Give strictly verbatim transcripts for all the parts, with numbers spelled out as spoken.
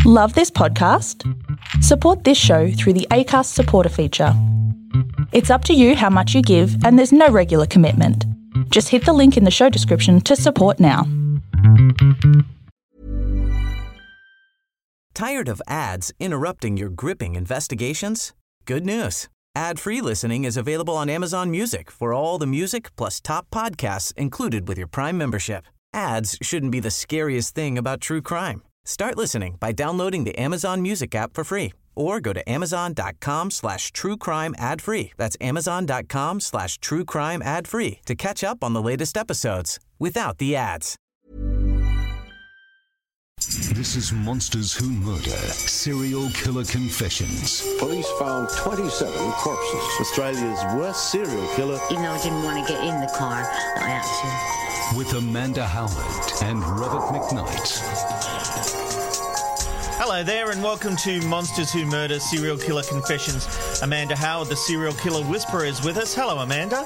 Love this podcast? Support this show through the Acast supporter feature. It's up to you how much you give, and there's no regular commitment. Just hit the link in the show description to support now. Tired of ads interrupting your gripping investigations? Good news. Ad-free listening is available on Amazon Music for all the music plus top podcasts included with your Prime membership. Ads shouldn't be the scariest thing about true crime. Start listening by downloading the Amazon Music app for free or go to amazon.com slash true crime ad free. That's amazon.com slash true crime ad free to catch up on the latest episodes without the ads. This is Monsters Who Murder, Serial Killer Confessions. Police found twenty-seven corpses. Australia's worst serial killer. Even though I didn't want to get in the car, I had to. With Amanda Howard and Robert McKnight. Hello there and welcome to Monsters Who Murder, Serial Killer Confessions. Amanda Howard, the serial killer whisperer, is with us. Hello, Amanda.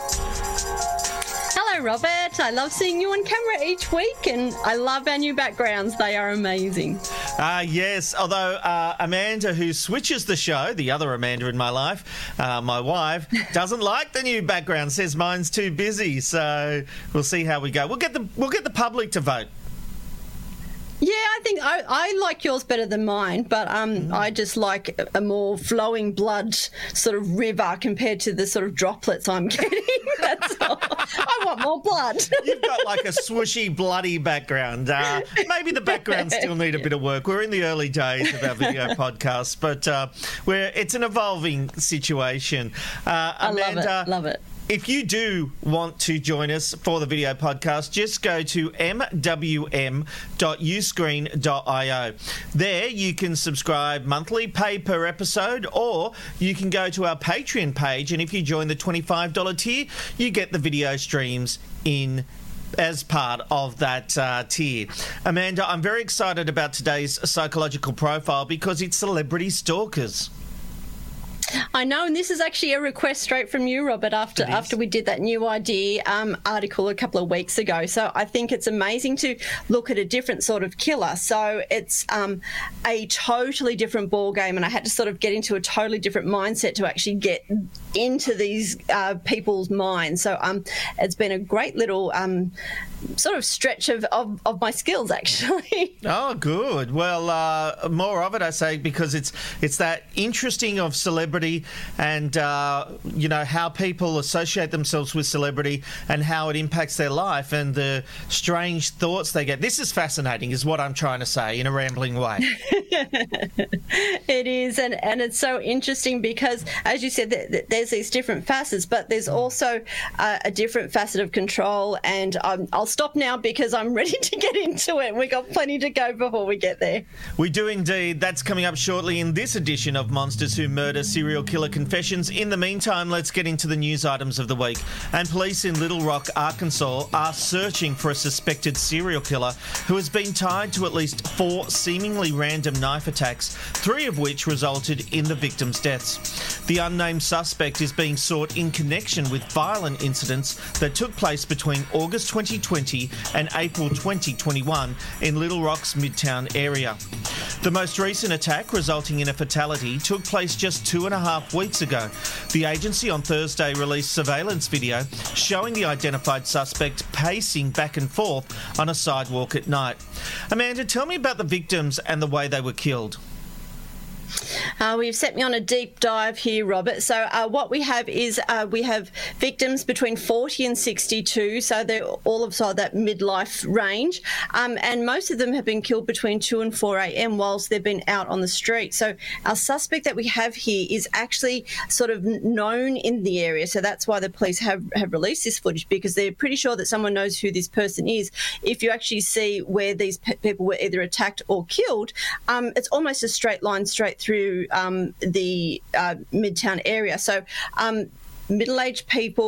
Hello, Robert. I love seeing you on camera each week, and I love our new backgrounds. They are amazing. Uh, yes, although uh, Amanda, who switches the show, the other Amanda in my life, uh, my wife, doesn't like the new background, says mine's too busy. So we'll see how we go. We'll get the we'll get the public to vote. Yeah, I think I, I like yours better than mine, but um, mm. I just like a more flowing blood sort of river compared to the sort of droplets I'm getting. That's all. I want more blood. You've got like a swooshy, bloody background. Uh, maybe the backgrounds still need a bit of work. We're in the early days of our video podcast, but uh, we're, it's an evolving situation. Uh, Amanda, I love it. Love it. If you do want to join us for the video podcast, just go to m w m dot u screen dot i o. There you can subscribe monthly, pay per episode, or you can go to our Patreon page, and if you join the twenty-five dollars tier, you get the video streams in as part of that uh, tier. Amanda, I'm very excited about today's psychological profile because it's celebrity stalkers. I know, and this is actually a request straight from you, Robert, after after we did that new idea um, article a couple of weeks ago. So I think it's amazing to look at a different sort of killer. So it's um, a totally different ball game, and I had to sort of get into a totally different mindset to actually get into these uh, people's minds. So um, it's been a great little um, sort of stretch of, of, of my skills, actually. Oh, good. Well, uh, more of it, I say, because it's it's that interesting of celebrity and, uh, you know, how people associate themselves with celebrity and how it impacts their life and the strange thoughts they get. This is fascinating, is what I'm trying to say in a rambling way. It is, and, and it's so interesting because, as you said, th- th- there's these different facets, but there's also uh, a different facet of control, and um, I'll stop now because I'm ready to get into it. We've got plenty to go before we get there. We do indeed. That's coming up shortly in this edition of Monsters Who Murder, Serial Killer Confessions. In the meantime, let's get into the news items of the week. And police in Little Rock, Arkansas are searching for a suspected serial killer who has been tied to at least four seemingly random knife attacks, three of which resulted in the victims' deaths. The unnamed suspect is being sought in connection with violent incidents that took place between August twenty twenty and April twenty twenty-one in Little Rock's Midtown area. The most recent attack, resulting in a fatality, took place just two and a half weeks ago. The agency on Thursday released surveillance video showing the identified suspect pacing back and forth on a sidewalk at night. Amanda, tell me about the victims and the way they were killed. Uh, we've set me on a deep dive here, Robert. So uh, what we have is uh, we have victims between forty and sixty-two, so they're all of so that midlife range, um, and most of them have been killed between two and four a.m. whilst they've been out on the street. So our suspect that we have here is actually sort of known in the area, so that's why the police have, have released this footage, because they're pretty sure that someone knows who this person is. If you actually see where these pe- people were either attacked or killed, um, it's almost a straight line straight through um, the uh, Midtown area. So um, middle-aged people,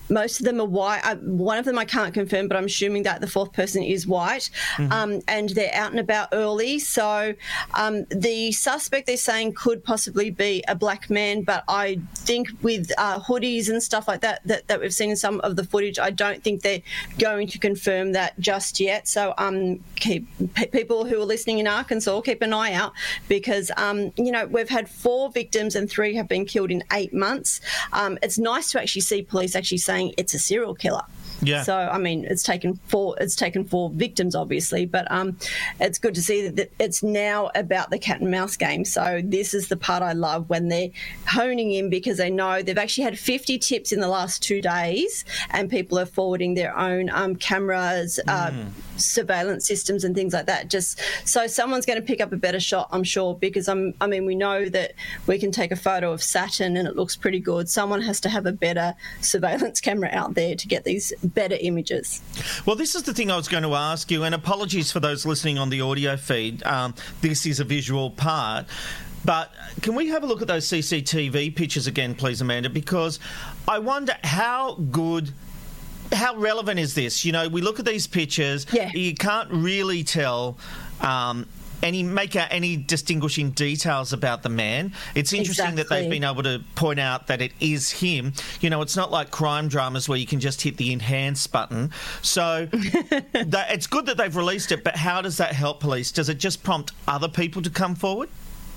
most of them are white. I, one of them I can't confirm, but I'm assuming that the fourth person is white. Mm-hmm. Um, and they're out and about early. So um, the suspect, they're saying, could possibly be a black man, but I think with uh, hoodies and stuff like that, that that we've seen in some of the footage, I don't think they're going to confirm that just yet. So um, keep p- people who are listening in Arkansas, keep an eye out, because um, you know, we've had four victims and three have been killed in eight months. Um, it's nice to actually see police actually saying it's a serial killer. Yeah. So I mean, it's taken four. It's taken four victims, obviously, but um, it's good to see that it's now about the cat and mouse game. So this is the part I love, when they're honing in, because they know they've actually had fifty tips in the last two days, and people are forwarding their own um, cameras, uh, mm. surveillance systems, and things like that. Just so someone's going to pick up a better shot, I'm sure, because I'm. I mean, we know that we can take a photo of Saturn and it looks pretty good. Someone has to have a better surveillance camera out there to get these better images. Well, this is the thing I was going to ask you, and apologies for those listening on the audio feed. Um, this is a visual part. But can we have a look at those C C T V pictures again, please, Amanda? Because I wonder how good... How relevant is this? You know, we look at these pictures, yeah. you can't really tell... Um, any make out any distinguishing details about the man. It's interesting exactly. that they've been able to point out that it is him. You know, it's not like crime dramas where you can just hit the enhance button. So that, it's good that they've released it, but how does that help police? Does it just prompt other people to come forward?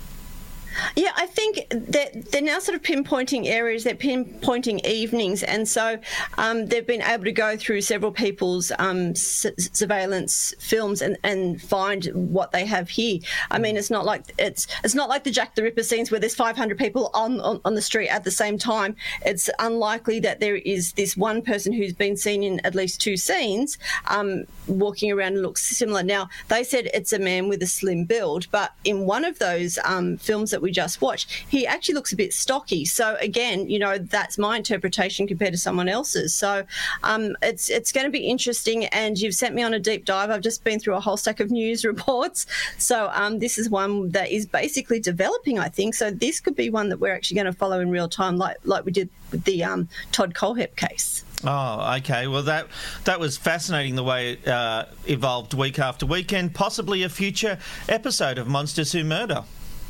Yeah, I think that they're now sort of pinpointing areas, they're pinpointing evenings, and so um, they've been able to go through several people's um, su- surveillance films and, and find what they have here. I mean, it's not like it's it's not like the Jack the Ripper scenes where there's five hundred people on, on, on the street at the same time. It's unlikely that there is this one person who's been seen in at least two scenes um, walking around and looks similar. Now, they said it's a man with a slim build, but in one of those um, films that we just watched, he actually looks a bit stocky. So again, you know, that's my interpretation compared to someone else's. So um, it's it's going to be interesting, and you've sent me on a deep dive. I've just been through a whole stack of news reports. So um, this is one that is basically developing, I think. So this could be one that we're actually going to follow in real time, like like we did with the um, Todd Kohlhepp case. Oh, okay. Well, that that was fascinating, the way it uh, evolved week after week, and possibly a future episode of Monsters Who Murder.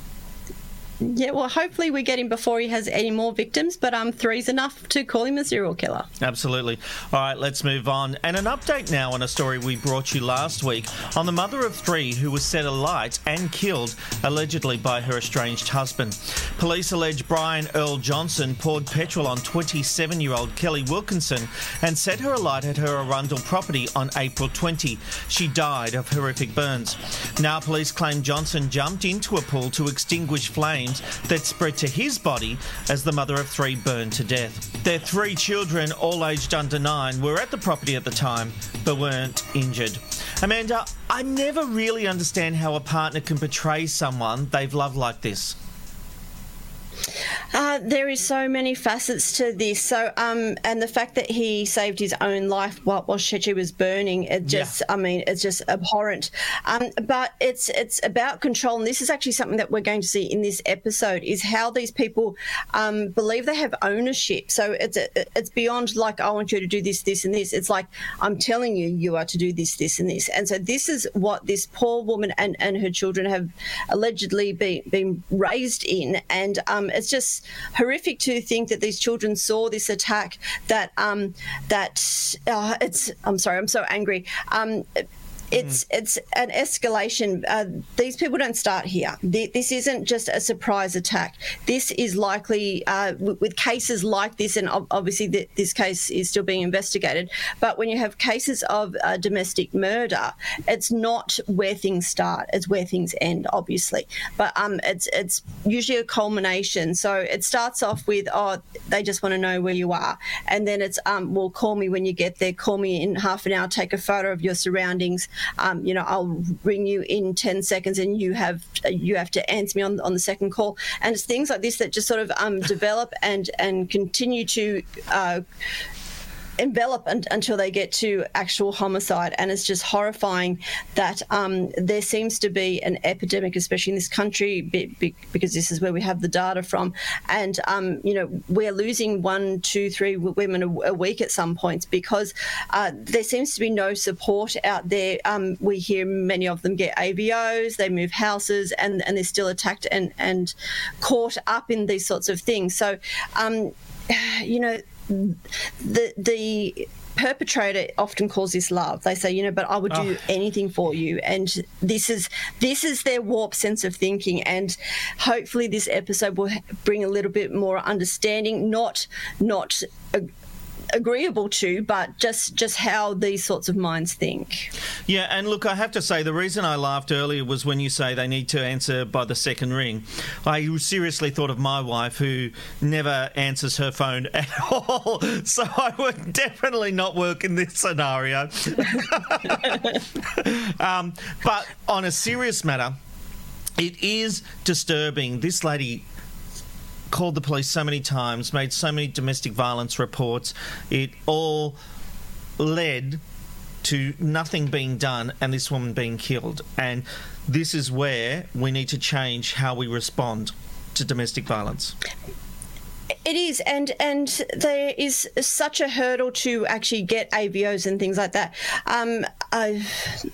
Yeah, well, hopefully we get him before he has any more victims, but um, three's enough to call him a serial killer. Absolutely. All right, let's move on. And an update now on a story we brought you last week on the mother of three who was set alight and killed, allegedly by her estranged husband. Police allege Brian Earl Johnson poured petrol on twenty-seven-year-old Kelly Wilkinson and set her alight at her Arundel property on April twentieth. She died of horrific burns. Now police claim Johnson jumped into a pool to extinguish flames that spread to his body as the mother of three burned to death. Their three children, all aged under nine, were at the property at the time but weren't injured. Amanda, I never really understand how a partner can betray someone they've loved like this. Uh, there is so many facets to this. So, um, and the fact that he saved his own life while, while Shechi was burning, it just, yeah. I mean, it's just abhorrent. Um, but it's it's about control, and this is actually something that we're going to see in this episode, is how these people um, believe they have ownership. So it's it's beyond like, I want you to do this, this, and this. It's like, I'm telling you, you are to do this, this, and this. And so this is what this poor woman and, and her children have allegedly been, been raised in, and um, it's just horrific to think that these children saw this attack, that um that uh, it's I'm sorry I'm so angry um It's mm. it's an escalation. Uh, these people don't start here. This isn't just a surprise attack. This is likely, uh, with cases like this, and obviously this case is still being investigated, but when you have cases of uh, domestic murder, it's not where things start, it's where things end, obviously. But um, it's it's usually a culmination. So it starts off with, oh, they just want to know where you are. And then it's, um, well, call me when you get there, call me in half an hour, take a photo of your surroundings. Um, you know, I'll ring you in ten seconds, and you have you have to answer me on on the second call. And it's things like this that just sort of um, develop and and continue to uh, envelop un- until they get to actual homicide. And it's just horrifying that um, there seems to be an epidemic, especially in this country, be- be- because this is where we have the data from. And, um, you know, we're losing one, two, three w- women a, a week at some points because uh, there seems to be no support out there. Um, we hear many of them get A V Os, they move houses, and, and they're still attacked and, and caught up in these sorts of things. So, um, you know, the the perpetrator often calls this love. They say, you know, but I would do oh. anything for you. And this is this is their warped sense of thinking. And hopefully this episode will bring a little bit more understanding, not not uh, agreeable to, but just just how these sorts of minds think. Yeah, and look, I have to say, the reason I laughed earlier was when you say they need to answer by the second ring. I seriously thought of my wife, who never answers her phone at all, so I would definitely not work in this scenario. um, but on a serious matter, it is disturbing. This lady called the police so many times, made so many domestic violence reports. It all led to nothing being done and this woman being killed. And this is where we need to change how we respond to domestic violence. It is, and and there is such a hurdle to actually get A V Os and things like that. Um, I've...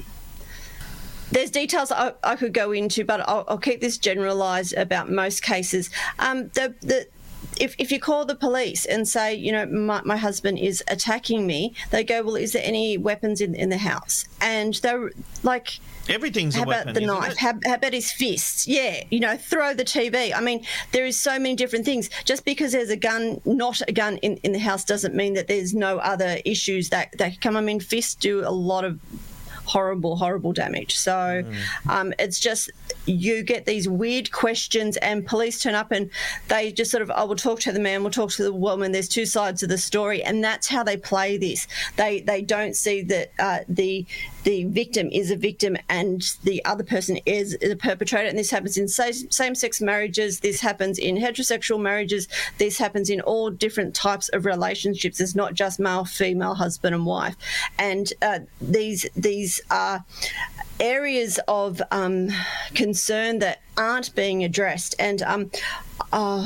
There's details I, I could go into, but I'll, I'll keep this generalised about most cases. Um, the, the, if, if you call the police and say, you know, my, my husband is attacking me, they go, well, is there any weapons in, in the house? And they're like... Everything's how a weapon, about the knife? How, how about his fists? Yeah, you know, throw the T V. I mean, there is so many different things. Just because there's a gun, not a gun in, in the house, doesn't mean that there's no other issues that, that come. I mean, fists do a lot of horrible, horrible damage. So mm. um, it's just, you get these weird questions and police turn up and they just sort of, oh, we'll talk to the man, we'll talk to the woman. There's two sides of the story, and that's how they play this. They they don't see that uh, the the victim is a victim and the other person is, is a perpetrator. And this happens in same-sex marriages. This happens in heterosexual marriages. This happens in all different types of relationships. It's not just male, female, husband and wife. And uh, these these are areas of um, concern that aren't being addressed. And um, uh,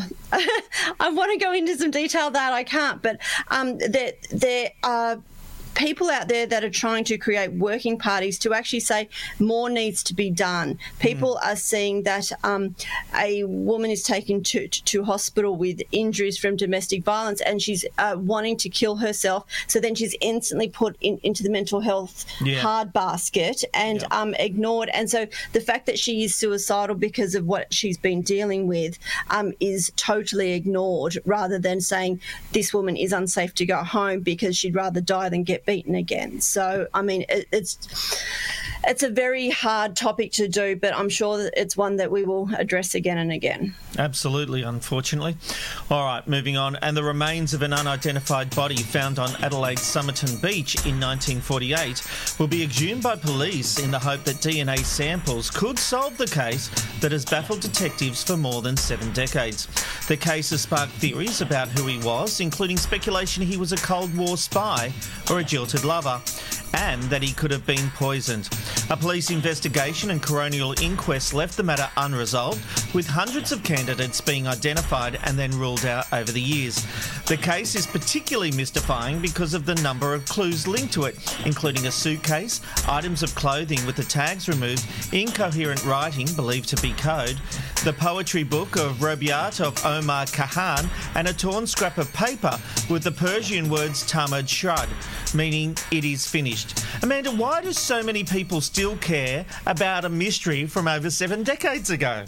I want to go into some detail that I can't, but um, there, there are people out there that are trying to create working parties to actually say more needs to be done. People mm. are seeing that um, a woman is taken to, to, to hospital with injuries from domestic violence and she's uh, wanting to kill herself. So then she's instantly put in, into the mental health yeah. hard basket and yeah. um, ignored. And so the fact that she is suicidal because of what she's been dealing with um, is totally ignored, rather than saying this woman is unsafe to go home because she'd rather die than get beaten again. So, I mean, it, it's it's a very hard topic to do, but I'm sure that it's one that we will address again and again. Absolutely, unfortunately. All right, moving on. And the remains of an unidentified body found on Adelaide's Somerton Beach in nineteen forty-eight will be exhumed by police in the hope that D N A samples could solve the case that has baffled detectives for more than seven decades. The case has sparked theories about who he was, including speculation he was a Cold War spy or a jilted lover, and that he could have been poisoned. A police investigation and coronial inquest left the matter unresolved, with hundreds of candidates being identified and then ruled out over the years. The case is particularly mystifying because of the number of clues linked to it, including a suitcase, items of clothing with the tags removed, incoherent writing believed to be code, the poetry book of Rubaiyat of Omar Khayyam, and a torn scrap of paper with the Persian words Tamad Shrud, meaning it is finished. Amanda, why do so many people still care about a mystery from over seven decades ago?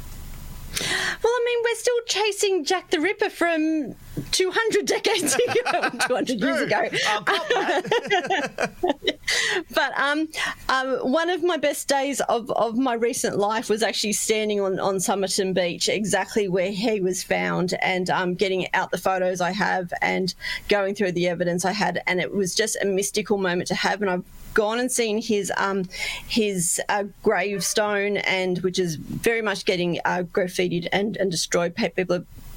Well, I mean, we're still chasing Jack the Ripper from two hundred decades ago, two hundred years ago. But um, um, one of my best days of, of my recent life was actually standing on, on Somerton Beach, exactly where he was found, and um, getting out the photos I have and going through the evidence I had. And it was just a mystical moment to have. And I've gone and seen his um, his uh, gravestone, and which is very much getting uh, graffitied and, and destroyed. People are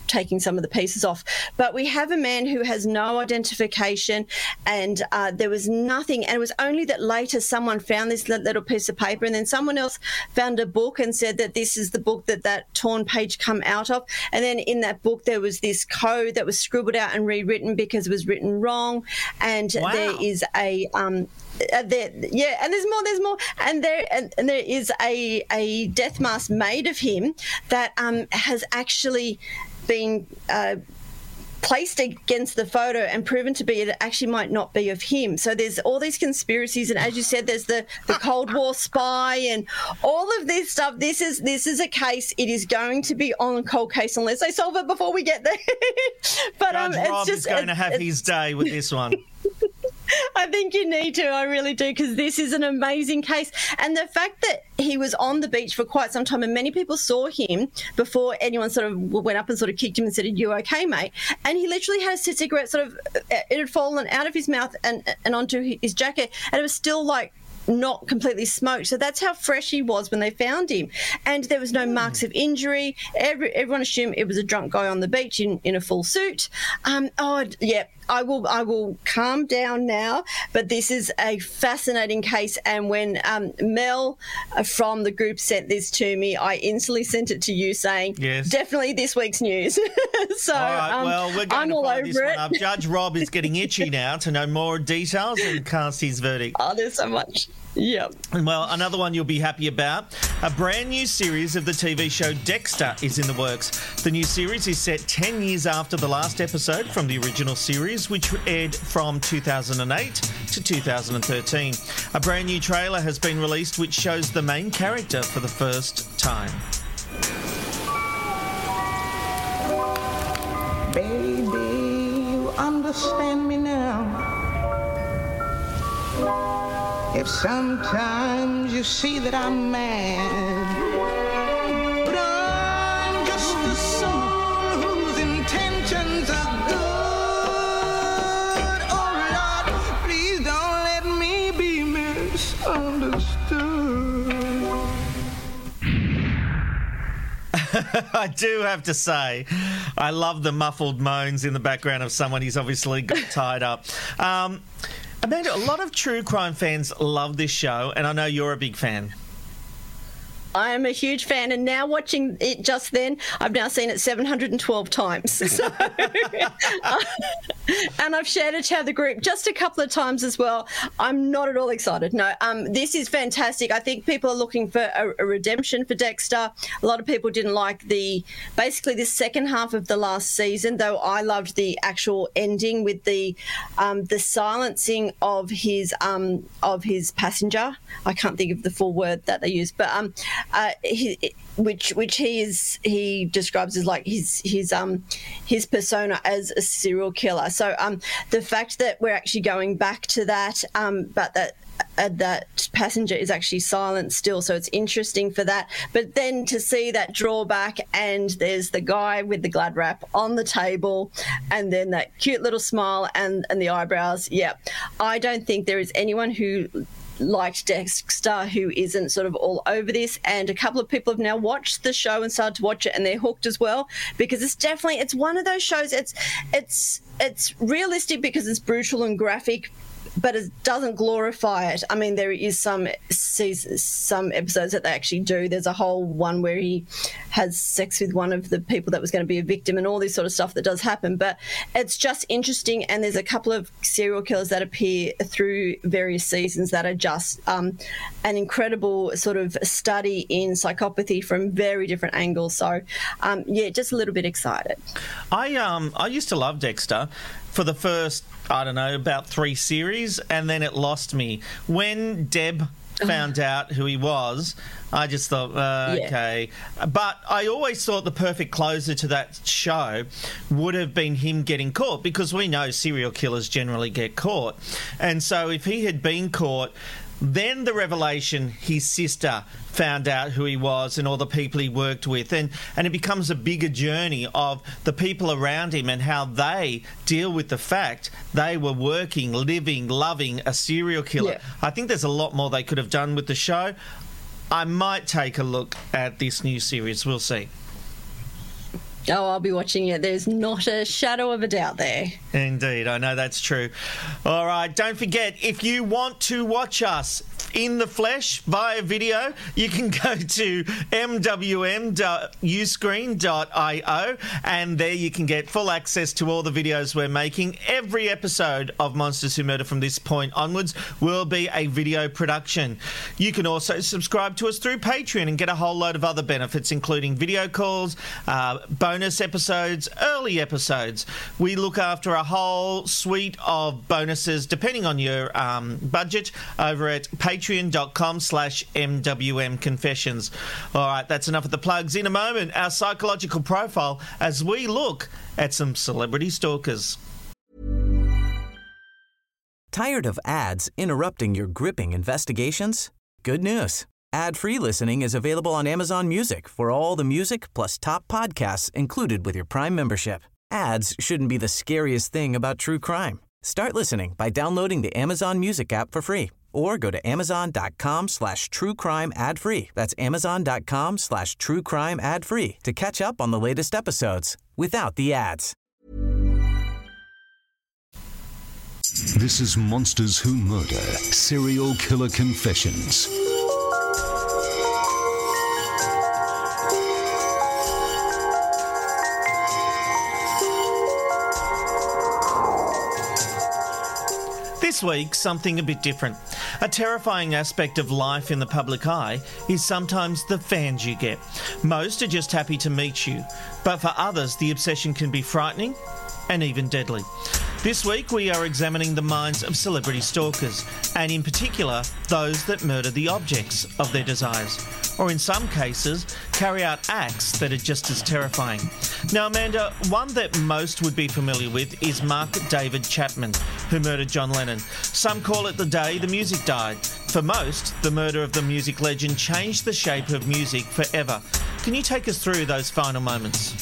taking some of the pieces off. But we have a man who has no identification, and uh, there was nothing. And it was only that later someone found this little piece of paper, and then someone else found a book and said that this is the book that that torn page come out of. And then in that book there was this code that was scribbled out and rewritten because it was written wrong. And wow. there is a um, Uh, there, yeah, and there's more. There's more, and there and, and there is a a death mask made of him that um, has actually been uh, placed against the photo and proven to be it actually might not be of him. So there's all these conspiracies, and as you said, there's the, the Cold War spy and all of this stuff. This is this is a case. It is going to be on a cold case unless they solve it before we get there. But Judge um, it's Rob just is going it, to have his day with this one. I think you need to. I really do, because this is an amazing case. And the fact that he was on the beach for quite some time and many people saw him before anyone sort of went up and sort of kicked him and said, "Are you okay, mate?" And he literally had a cigarette sort of, it had fallen out of his mouth and, and onto his jacket, and it was still like not completely smoked. So that's how fresh he was when they found him. And there was no marks of injury. Every, everyone assumed it was a drunk guy on the beach in, in a full suit. Um, oh, yeah. I will I will calm down now, but this is a fascinating case. And when um, Mel from the group sent this to me, I instantly sent it to you saying, yes, definitely this week's news. So all right, um, well, we're going I'm to all follow over this it. one up. Judge Rob is getting itchy now to know more details and cast his verdict. Oh, there's so much. Yep. Well, another one you'll be happy about. A brand new series of the T V show Dexter is in the works. The new series is set ten years after the last episode from the original series, which aired from two thousand eight to two thousand thirteen. A brand new trailer has been released which shows the main character for the first time. Baby, you understand me now. If sometimes you see that I'm mad, but I'm just a soul whose intentions are good. Oh Lord, please don't let me be misunderstood. I do have to say, I love the muffled moans in the background of someone who's obviously got tied up. Um, Amanda, a lot of true crime fans love this show, and I know you're a big fan. I am a huge fan, and now watching it just then, I've now seen it seven hundred twelve times. So, uh, and I've shared it to the group just a couple of times as well. I'm not at all excited. No, um, this is fantastic. I think people are looking for a, a redemption for Dexter. A lot of people didn't like the, basically the second half of the last season, though I loved the actual ending with the um, the silencing of his um, of his passenger. I can't think of the full word that they used, but um. Uh, he, which which he is he describes as like his his um his persona as a serial killer. So um the fact that we're actually going back to that, um but that uh, that passenger is actually silent still, so it's interesting for that. But then to see that drawback, and there's the guy with the glad wrap on the table, and then that cute little smile and and the eyebrows. Yeah, I don't think there is anyone who liked Dexter who isn't sort of all over this, and a couple of people have now watched the show and started to watch it, and they're hooked as well, because it's definitely, it's one of those shows, it's it's it's realistic because it's brutal and graphic, but it doesn't glorify it. I mean, there is some seasons, some episodes that they actually do. There's a whole one where he has sex with one of the people that was going to be a victim, and all this sort of stuff that does happen. But it's just interesting, and there's a couple of serial killers that appear through various seasons that are just um, an incredible sort of study in psychopathy from very different angles. So, um, yeah, just a little bit excited. I um I used to love Dexter for the first, I don't know, about three series, and then it lost me. When Deb found out who he was, I just thought, uh, Yeah. okay. But I always thought the perfect closer to that show would have been him getting caught, because we know serial killers generally get caught. And so if he had been caught, then the revelation, his sister found out who he was and all the people he worked with, and, and it becomes a bigger journey of the people around him and how they deal with the fact they were working, living, loving a serial killer. Yeah. I think there's a lot more they could have done with the show. I might take a look at this new series. We'll see. Oh, I'll be watching it. There's not a shadow of a doubt there. Indeed, I know that's true. All right, don't forget, if you want to watch us in the flesh via video, you can go to m w m dot u screen dot i o, and there you can get full access to all the videos we're making. Every episode of Monsters Who Murder from this point onwards will be a video production. You can also subscribe to us through Patreon and get a whole load of other benefits, including video calls, uh, bonus episodes, early episodes. We look after a whole suite of bonuses, depending on your um, budget, over at patreon.com slash MWM Confessions. All right, that's enough of the plugs. In a moment, our psychological profile as we look at some celebrity stalkers. Tired of ads interrupting your gripping investigations? Good news. Ad-free listening is available on Amazon Music for all the music plus top podcasts included with your Prime membership. Ads shouldn't be the scariest thing about true crime. Start listening by downloading the Amazon Music app for free or go to amazon.com slash true crime ad free. That's amazon.com slash true crime ad free to catch up on the latest episodes without the ads. This is Monsters Who Murder, Serial Killer Confessions. This week, something a bit different. A terrifying aspect of life in the public eye is sometimes the fans you get. Most are just happy to meet you, but for others, the obsession can be frightening and even deadly. This week, we are examining the minds of celebrity stalkers, and in particular, those that murder the objects of their desires, or in some cases, carry out acts that are just as terrifying. Now, Amanda, one that most would be familiar with is Mark David Chapman, who murdered John Lennon. Some call it the day the music died. For most, the murder of the music legend changed the shape of music forever. Can you take us through those final moments?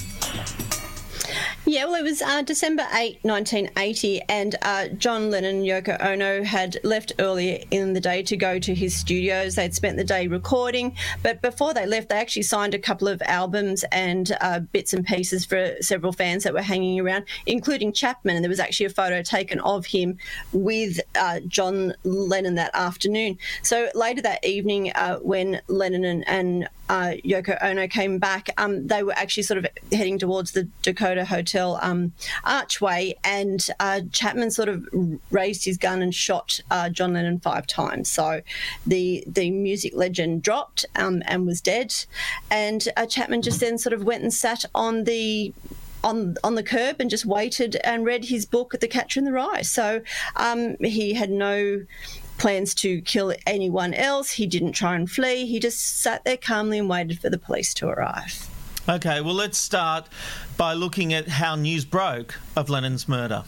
Yeah, well, it was uh, December eighth, nineteen eighty, and uh, John Lennon and Yoko Ono had left earlier in the day to go to his studios. They'd spent the day recording, but before they left, they actually signed a couple of albums and uh, bits and pieces for several fans that were hanging around, including Chapman, and there was actually a photo taken of him with uh, John Lennon that afternoon. So later that evening, uh, when Lennon and, and uh, Yoko Ono came back, um, they were actually sort of heading towards the Dakota Hotel um, archway, and uh, Chapman sort of raised his gun and shot uh, John Lennon five times. So the the music legend dropped um, and was dead, and uh, Chapman just then sort of went and sat on the on on the curb and just waited and read his book, The Catcher in the Rye. So um, he had no plans to kill anyone else. He didn't try and flee. He just sat there calmly and waited for the police to arrive. Okay, well, let's start by looking at how news broke of Lennon's murder.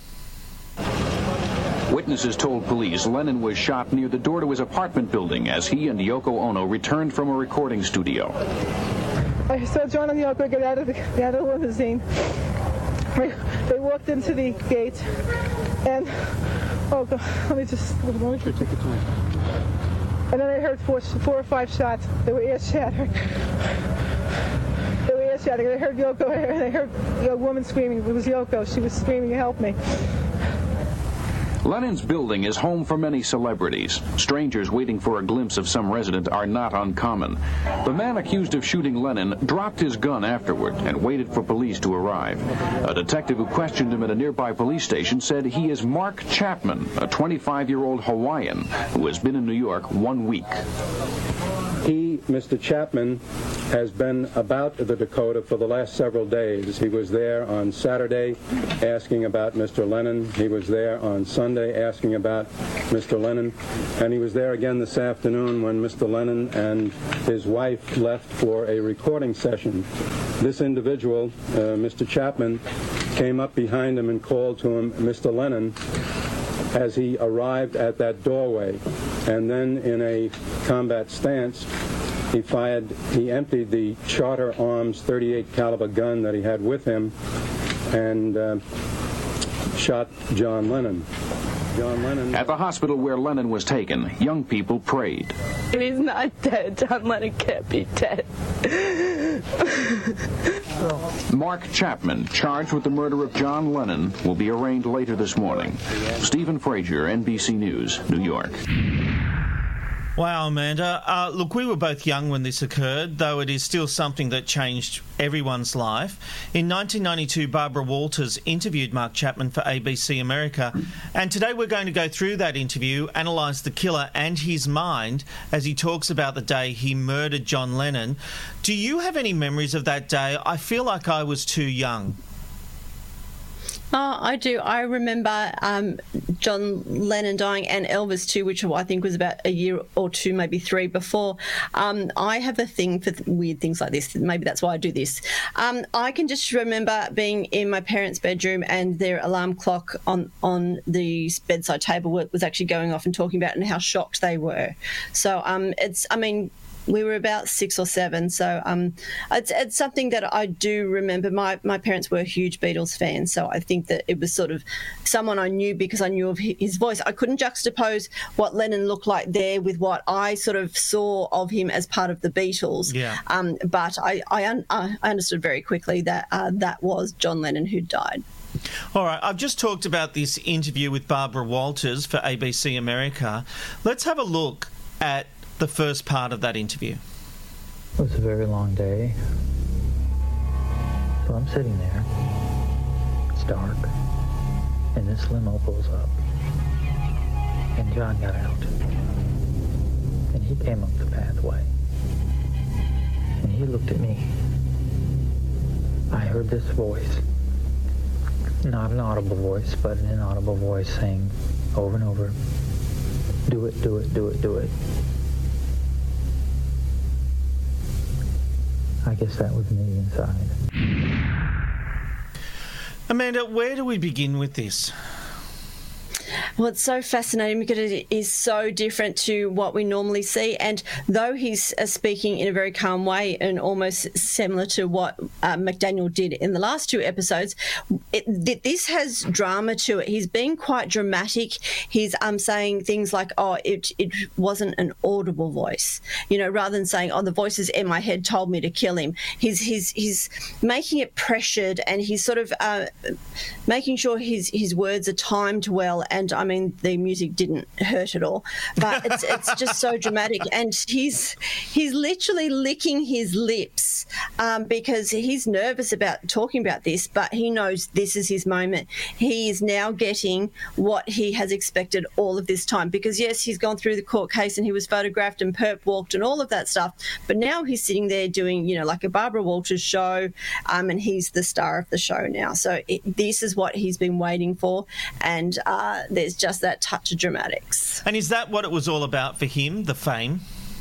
Witnesses told police Lennon was shot near the door to his apartment building as he and Yoko Ono returned from a recording studio. I saw John and Yoko get out of the, get out of the limousine. They walked into the gate, and oh God, let me just let me take your time. And then I heard four, four or five shots. They were ear shattering. They were ear shattering. I heard Yoko, and I heard a woman screaming. It was Yoko. She was screaming, "Help me!" Lennon's building is home for many celebrities. Strangers waiting for a glimpse of some resident are not uncommon. The man accused of shooting Lennon dropped his gun afterward and waited for police to arrive. A detective who questioned him at a nearby police station said he is Mark Chapman, a twenty-five-year-old Hawaiian who has been in New York one week. He, Mister Chapman, has been about the Dakota for the last several days. He was there on Saturday asking about Mister Lennon. He was there on Sunday asking about Mister Lennon. And he was there again this afternoon when Mister Lennon and his wife left for a recording session. This individual, uh, Mister Chapman, came up behind him and called to him, "Mister Lennon," as he arrived at that doorway. And then in a combat stance, he fired, he emptied the Charter Arms thirty-eight caliber gun that he had with him and uh, shot John Lennon. John Lennon. At the hospital where Lennon was taken, young people prayed. He's not dead. John Lennon can't be dead. Mark Chapman, charged with the murder of John Lennon, will be arraigned later this morning. Stephen Frazier, N B C News, New York. Wow, Amanda. Uh, look, we were both young when this occurred, though it is still something that changed everyone's life. In nineteen ninety-two, Barbara Walters interviewed Mark Chapman for A B C America, and today we're going to go through that interview, analyse the killer and his mind as he talks about the day he murdered John Lennon. Do you have any memories of that day? I feel like I was too young. Oh, I do. I remember um, John Lennon dying and Elvis too, which I think was about a year or two, maybe three before. Um, I have a thing for th- weird things like this. Maybe that's why I do this. Um, I can just remember being in my parents' bedroom and their alarm clock on, on the bedside table was actually going off and talking about it and how shocked they were. So um, it's, I mean, we were about six or seven, so um, it's, it's something that I do remember. My my parents were huge Beatles fans, so I think that it was sort of someone I knew because I knew of his voice. I couldn't juxtapose what Lennon looked like there with what I sort of saw of him as part of the Beatles. Yeah. Um, but I I, un- I understood very quickly that uh, that was John Lennon who died. All right, I've just talked about this interview with Barbara Walters for A B C America. Let's have a look at the first part of that interview. It was a very long day. So I'm sitting there. It's dark. And this limo pulls up. And John got out. And he came up the pathway. And he looked at me. I heard this voice. Not an audible voice, but an inaudible voice saying over and over, "Do it, do it, do it, do it." I guess that was me inside. Amanda, where do we begin with this? Well, it's so fascinating because it is so different to what we normally see. And though he's uh, speaking in a very calm way and almost similar to what uh, McDaniel did in the last two episodes, it, th- this has drama to it. He's being quite dramatic. He's um, saying things like, oh, it, it wasn't an audible voice, you know, rather than saying, oh, the voices in my head told me to kill him. He's, he's, he's making it pressured, and he's sort of uh, making sure his, his words are timed well. And I mean, the music didn't hurt at all, but it's it's just so dramatic. And he's he's literally licking his lips um, because he's nervous about talking about this, but he knows this is his moment. He is now getting what he has expected all of this time, because yes, he's gone through the court case and he was photographed and perp walked and all of that stuff, but now he's sitting there doing, you know, like a Barbara Walters show, um, and he's the star of the show now. So it, this is what he's been waiting for, and uh, there's just that touch of dramatics. And is that what it was all about for him, the fame?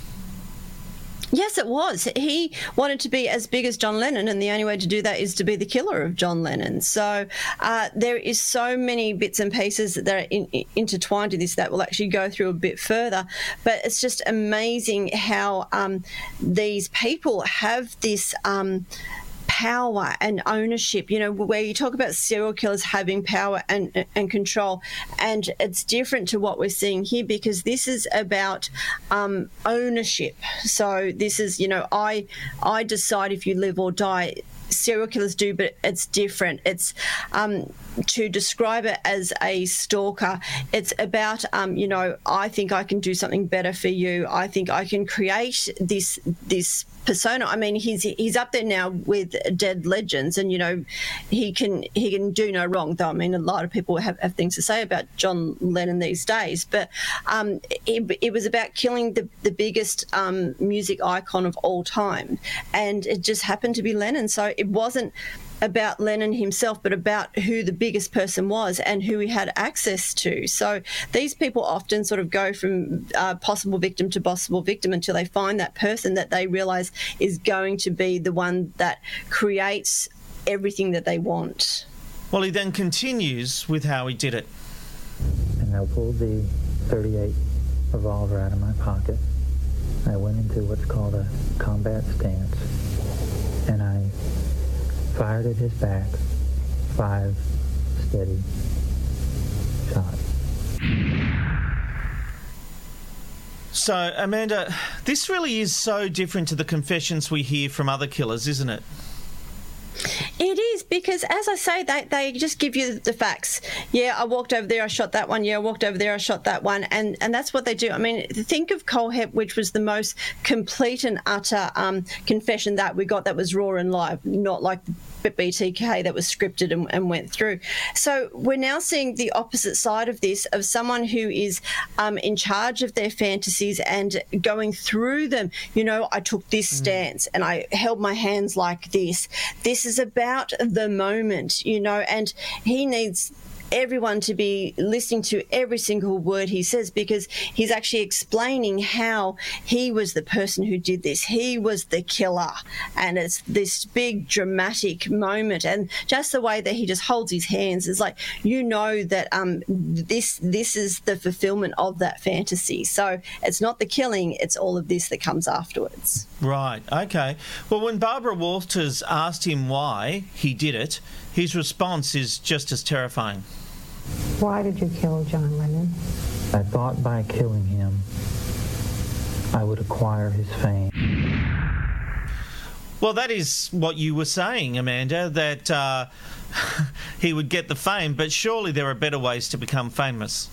Yes, it was. He wanted to be as big as John Lennon, and the only way to do that is to be the killer of John Lennon. So uh, there is so many bits and pieces that are in, in, intertwined to this that will actually go through a bit further. But it's just amazing how um, these people have this Um, power and ownership, you know, where you talk about serial killers having power and and control, and it's different to what we're seeing here, because this is about um, ownership. So this is, you know, I I decide if you live or die. Serial killers do, but it's different. It's um, to describe it as a stalker. It's about, um, you know, I think I can do something better for you. I think I can create this this persona. I mean, he's he's up there now with dead legends, and you know, he can he can do no wrong. Though I mean, a lot of people have, have things to say about John Lennon these days, but um, it, it was about killing the the biggest um, music icon of all time, and it just happened to be Lennon. So it wasn't about Lennon himself, but about who the biggest person was and who he had access to. So these people often sort of go from uh, possible victim to possible victim until they find that person that they realise is going to be the one that creates everything that they want. Well, he then continues with how he did it. And I pulled the thirty-eight revolver out of my pocket. I went into what's called a combat stance, and I fired at his back five steady shots. So, Amanda, this really is so different to the confessions we hear from other killers, isn't it? It is, because as I say, they, they just give you the facts. Yeah, I walked over there, I shot that one. Yeah, I walked over there, I shot that one. And and that's what they do. I mean, think of Kohlhepp, which was the most complete and utter um, confession that we got that was raw and live, not like the B T K that was scripted and, and went through. So we're now seeing the opposite side of this, of someone who is um, in charge of their fantasies and going through them. You know, I took this mm. stance and I held my hands like this. This is about the moment, you know, and he needs everyone to be listening to every single word he says, because he's actually explaining how he was the person who did this. He was the killer, and it's this big dramatic moment, and just the way that he just holds his hands is like, you know that um this this is the fulfillment of that fantasy. So it's not the killing, it's all of this that comes afterwards. Right, okay. Well, when Barbara Walters asked him why he did it, his response is just as terrifying. Why did you kill John Lennon? I thought by killing him, I would acquire his fame. Well, that is what you were saying, Amanda, that uh, he would get the fame, but surely there are better ways to become famous.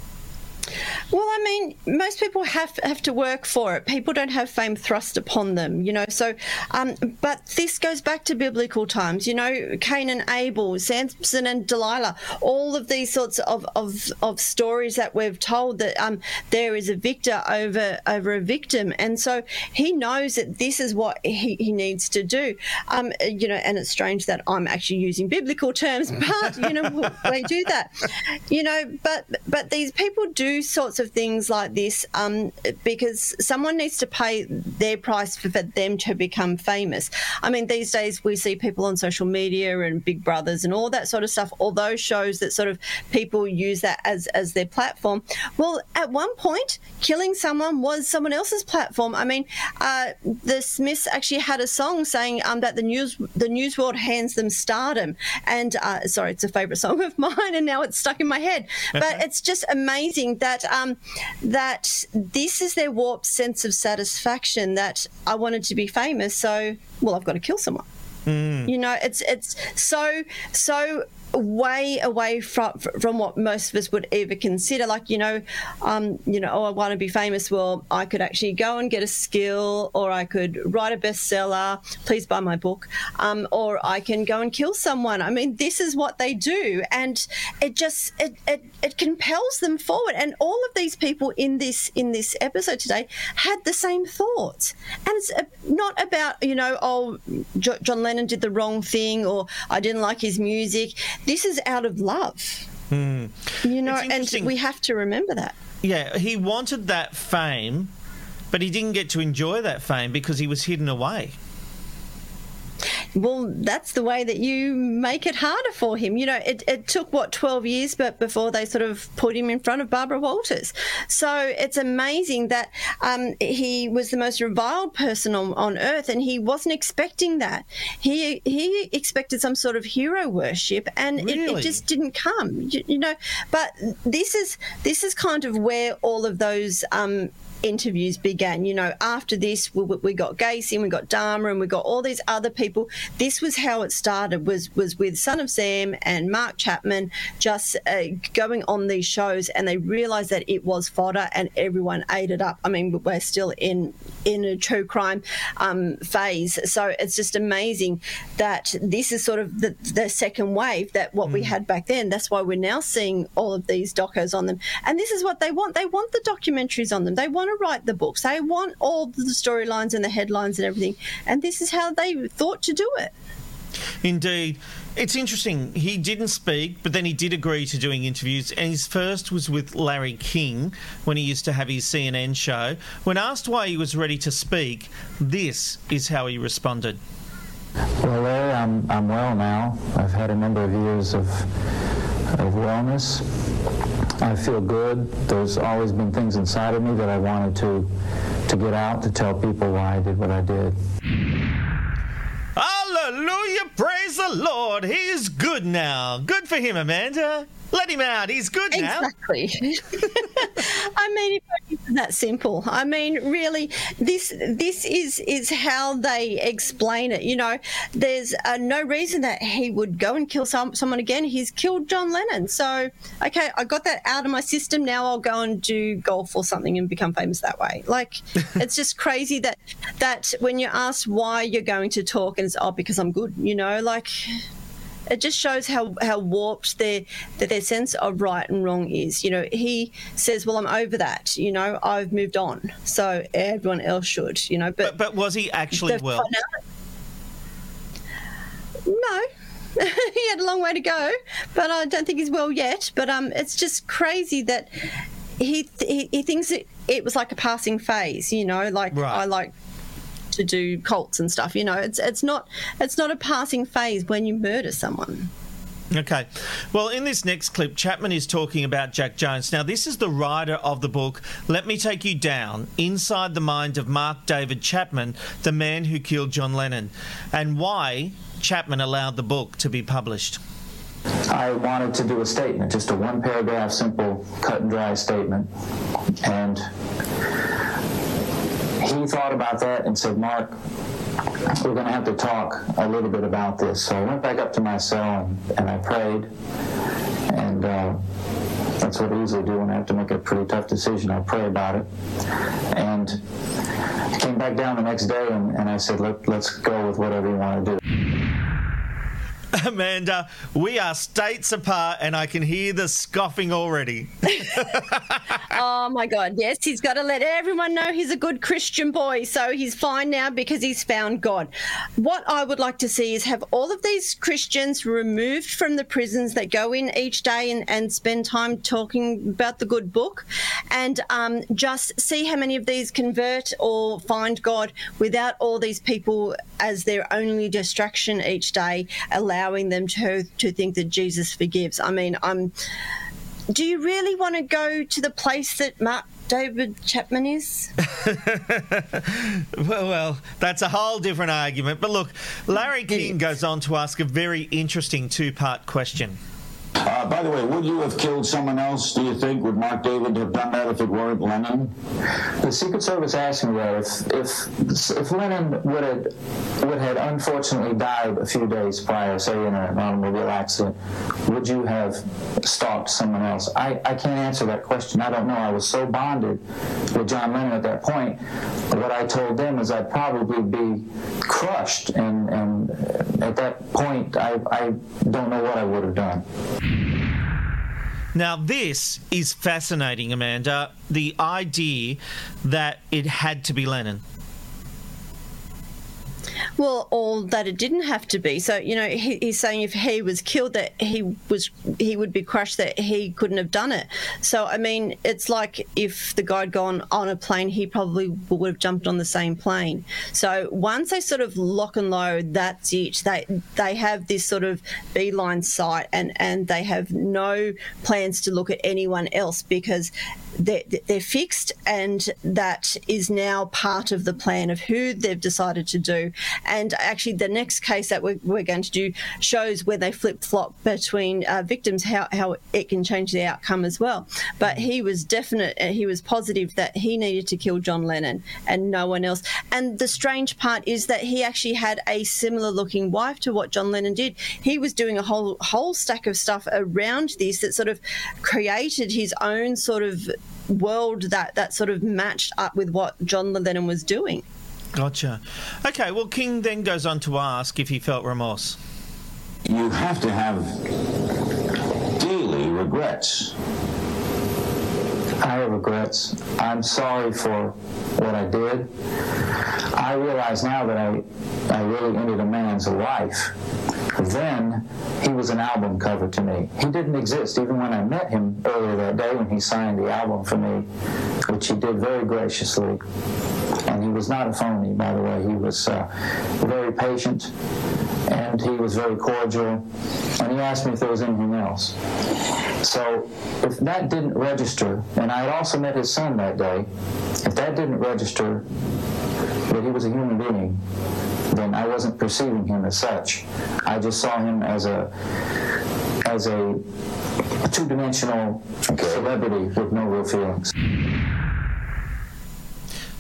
Well, I mean, most people have have to work for it. People don't have fame thrust upon them, you know. So, um, but this goes back to biblical times, you know, Cain and Abel, Samson and Delilah, all of these sorts of, of, of stories that we've told, that um, there is a victor over over a victim. And so he knows that this is what he, he needs to do. Um, you know, and it's strange that I'm actually using biblical terms, but, you know, they do that. You know, but but these people do sorts of things like this um, because someone needs to pay their price for, for them to become famous. I mean, these days we see people on social media and Big Brothers and all that sort of stuff, all those shows that sort of people use that as, as their platform. Well, at one point, killing someone was someone else's platform. I mean, uh, the Smiths actually had a song saying um, that the news the news world hands them stardom. And, uh, sorry, it's a favourite song of mine and now it's stuck in my head. But it's just amazing that um, that this is their warped sense of satisfaction, that I wanted to be famous, so, well, I've got to kill someone. Mm. You know, it's it's so, so way away from from what most of us would ever consider. Like, you know, um, you know, oh, I want to be famous. Well, I could actually go and get a skill, or I could write a bestseller. Please buy my book. Um, or I can go and kill someone. I mean, this is what they do, and it just it it, it compels them forward. And all of these people in this in this episode today had the same thoughts. And it's not about, you know, oh, Jo- John Lennon did the wrong thing, or I didn't like his music. This is out of love, mm. you know, and we have to remember that. Yeah, he wanted that fame, but he didn't get to enjoy that fame because he was hidden away. Well, that's the way that you make it harder for him. You know, it, it took, what, twelve years but before they sort of put him in front of Barbara Walters. So it's amazing that um, he was the most reviled person on, on earth, and he wasn't expecting that. He he expected some sort of hero worship, and really? it, it just didn't come, you, you know. But this is, this is kind of where all of those um, interviews began. You know, after this, we, we got Gacy and we got Dahmer and we got all these other people. This was how it started, was was with Son of Sam and Mark Chapman just uh, going on these shows, and they realised that it was fodder and everyone ate it up. I mean, we're still in in a true crime um, phase, so it's just amazing that this is sort of the, the second wave that what mm. we had back then. That's why we're now seeing all of these docos on them, and this is what they want. They want the documentaries on them. They want to write the books. They want all the storylines and the headlines and everything, and this is how they thought to do it. Indeed. It's interesting. He didn't speak, but then he did agree to doing interviews, and his first was with Larry King when he used to have his C N N show. When asked why he was ready to speak, this is how he responded. Well, Larry, I'm, I'm well now. I've had a number of years of, of wellness. I feel good. There's always been things inside of me that I wanted to to get out, to tell people why I did what I did. Hallelujah, praise the Lord. He's good now. Good for him, Amanda. Let him out. He's good now. Exactly. I mean, if that simple. I mean, really, this this is is how they explain it. You know, there's uh, no reason that he would go and kill some, someone again. He's killed John Lennon. So, okay, I got that out of my system. Now I'll go and do golf or something and become famous that way. Like, it's just crazy that that when you're asked why you're going to talk and it's, oh, because I'm good, you know, like... It just shows how, how warped their that their sense of right and wrong is. You know, he says, well, I'm over that. You know, I've moved on. So everyone else should, you know. But, but, but was he actually well? No. He had a long way to go, but I don't think he's well yet. But um, it's just crazy that he, he, he thinks it, it was like a passing phase, you know, like right. I like... to do cults and stuff, you know. It's it's not it's not a passing phase when you murder someone. Okay. Well, in this next clip, Chapman is talking about Jack Jones. Now, this is the writer of the book, Let Me Take You Down, Inside the Mind of Mark David Chapman, the man who killed John Lennon, and why Chapman allowed the book to be published. I wanted to do a statement, just a one-paragraph, simple, cut-and-dry statement, and he thought about that and said, Mark, we're going to have to talk a little bit about this. So I went back up to my cell and, and I prayed. And uh, that's what I usually do when I have to make a pretty tough decision. I pray about it. And I came back down the next day and, and I said, Let, let's go with whatever you want to do. Amanda, we are states apart and I can hear the scoffing already. Oh, my God, yes, he's got to let everyone know he's a good Christian boy, so he's fine now because he's found God. What I would like to see is have all of these Christians removed from the prisons that go in each day and, and spend time talking about the good book, and um, just see how many of these convert or find God without all these people as their only distraction each day, allowing them to to think that Jesus forgives. I mean, I'm. Do you really want to go to the place that Mark David Chapman is? well, well, that's a whole different argument. But look, Larry King goes on to ask a very interesting two-part question. Uh, by the way, would you have killed someone else, do you think? Would Mark David have done that if it weren't Lennon? The Secret Service asked me that. If, if, if Lennon would have, would have unfortunately died a few days prior, say in an automobile accident, would you have stalked someone else? I, I can't answer that question. I don't know. I was so bonded with John Lennon at that point. What I told them is I'd probably be crushed, and, and at that point, I, I don't know what I would have done. Now, this is fascinating, Amanda, the idea that it had to be Lennon. Well, or that it didn't have to be. So, you know, he, he's saying if he was killed, that he was he would be crushed, that he couldn't have done it. So, I mean, it's like if the guy had gone on a plane, he probably would have jumped on the same plane. So once they sort of lock and load, that's it. They they have this sort of beeline sight, and, and they have no plans to look at anyone else because they're, they're fixed, and that is now part of the plan of who they've decided to do. And actually, the next case that we're, we're going to do shows where they flip-flop between uh, victims, how, how it can change the outcome as well. But he was definite, he was positive that he needed to kill John Lennon and no one else. And the strange part is that he actually had a similar-looking wife to what John Lennon did. He was doing a whole whole stack of stuff around this that sort of created his own sort of world that, that sort of matched up with what John Lennon was doing. Gotcha. Okay, well, King then goes on to ask if he felt remorse. You have to have daily regrets. I have regrets. I'm sorry for what I did. I realize now that I, I really ended a man's life. Then he was an album cover to me. He didn't exist even when I met him earlier that day when he signed the album for me, which he did very graciously. And he was not a phony, by the way. He was uh, very patient, and he was very cordial, and he asked me if there was anything else. So if that didn't register, and I had also met his son that day, if that didn't register that he was a human being, then I wasn't perceiving him as such. I just saw him as a as a, a two-dimensional okay. celebrity with no real feelings.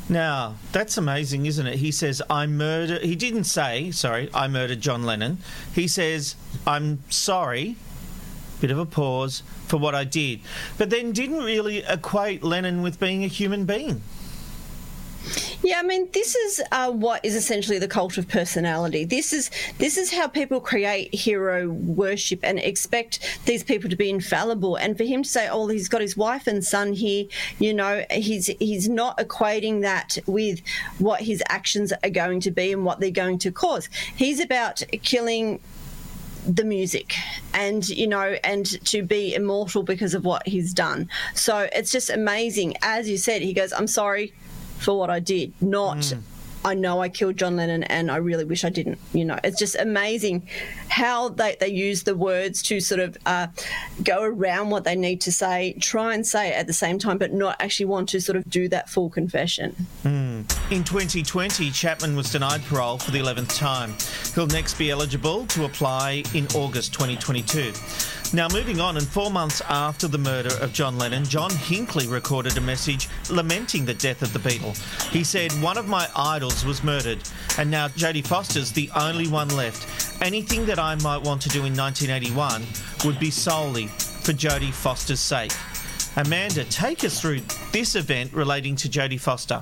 Now, that's amazing, isn't it? He says, I murdered... He didn't say, sorry, I murdered John Lennon. He says, I'm sorry, bit of a pause, for what I did. But then didn't really equate Lennon with being a human being. Yeah, I mean, this is uh, what is essentially the cult of personality. This is this is how people create hero worship and expect these people to be infallible. And for him to say, "Oh, he's got his wife and son here," you know, he's he's not equating that with what his actions are going to be and what they're going to cause. He's about killing the music and, you know, and to be immortal because of what he's done. So it's just amazing. As you said, he goes, "I'm sorry for what I did," not mm. I know I killed John Lennon and I really wish I didn't. You know, it's just amazing how they, they use the words to sort of uh, go around what they need to say, try and say it at the same time, but not actually want to sort of do that full confession. Mm. In twenty twenty, Chapman was denied parole for the eleventh time. He'll next be eligible to apply in August twenty twenty-two. Now, moving on, and four months after the murder of John Lennon, John Hinckley recorded a message lamenting the death of the Beatle. He said, "One of my idols was murdered, and now Jodie Foster's the only one left. Anything that I might want to do in nineteen eighty-one would be solely for Jodie Foster's sake." Amanda, take us through this event relating to Jodie Foster.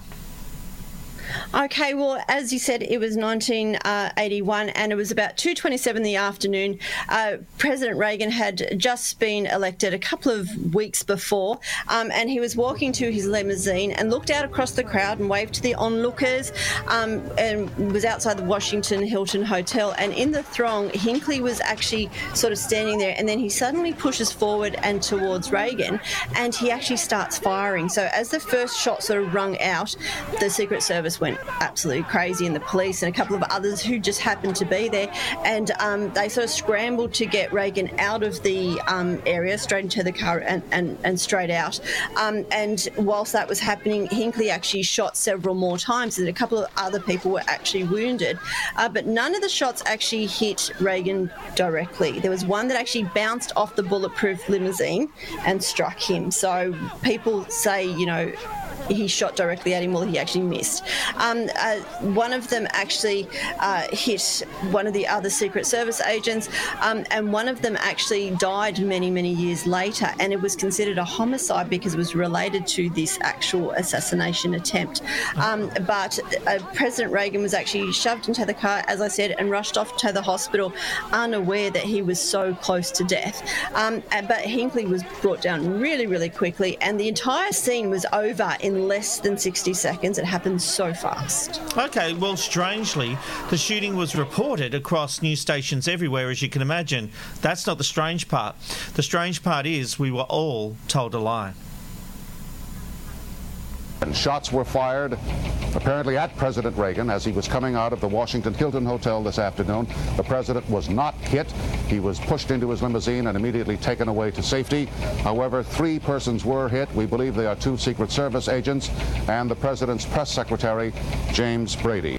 Okay, well, as you said, it was nineteen eighty-one and it was about two twenty-seven in the afternoon. Uh, President Reagan had just been elected a couple of weeks before, um, and he was walking to his limousine and looked out across the crowd and waved to the onlookers, um, and was outside the Washington Hilton Hotel. And in the throng, Hinckley was actually sort of standing there, and then he suddenly pushes forward and towards Reagan, and he actually starts firing. So as the first shot sort of rung out, the Secret Service went absolutely crazy, and the police and a couple of others who just happened to be there, and um, they sort of scrambled to get Reagan out of the um, area, straight into the car and, and, and straight out. Um, and whilst that was happening, Hinckley actually shot several more times, and a couple of other people were actually wounded. Uh, but none of the shots actually hit Reagan directly. There was one that actually bounced off the bulletproof limousine and struck him. So people say, you know, he shot directly at him, well, he actually missed. Um, uh, one of them actually uh, hit one of the other Secret Service agents, um, and one of them actually died many, many years later, and it was considered a homicide because it was related to this actual assassination attempt. Um, but uh, President Reagan was actually shoved into the car, as I said, and rushed off to the hospital, unaware that he was so close to death. Um, but Hinckley was brought down really, really quickly, and the entire scene was over in less than sixty seconds. It happened so fast. Okay, well, strangely, the shooting was reported across news stations everywhere, as you can imagine. That's not the strange part. The strange part is we were all told a lie. And shots were fired, apparently at President Reagan as he was coming out of the Washington Hilton Hotel this afternoon. The president was not hit. He was pushed into his limousine and immediately taken away to safety. However, three persons were hit. We believe they are two Secret Service agents and the president's press secretary, James Brady.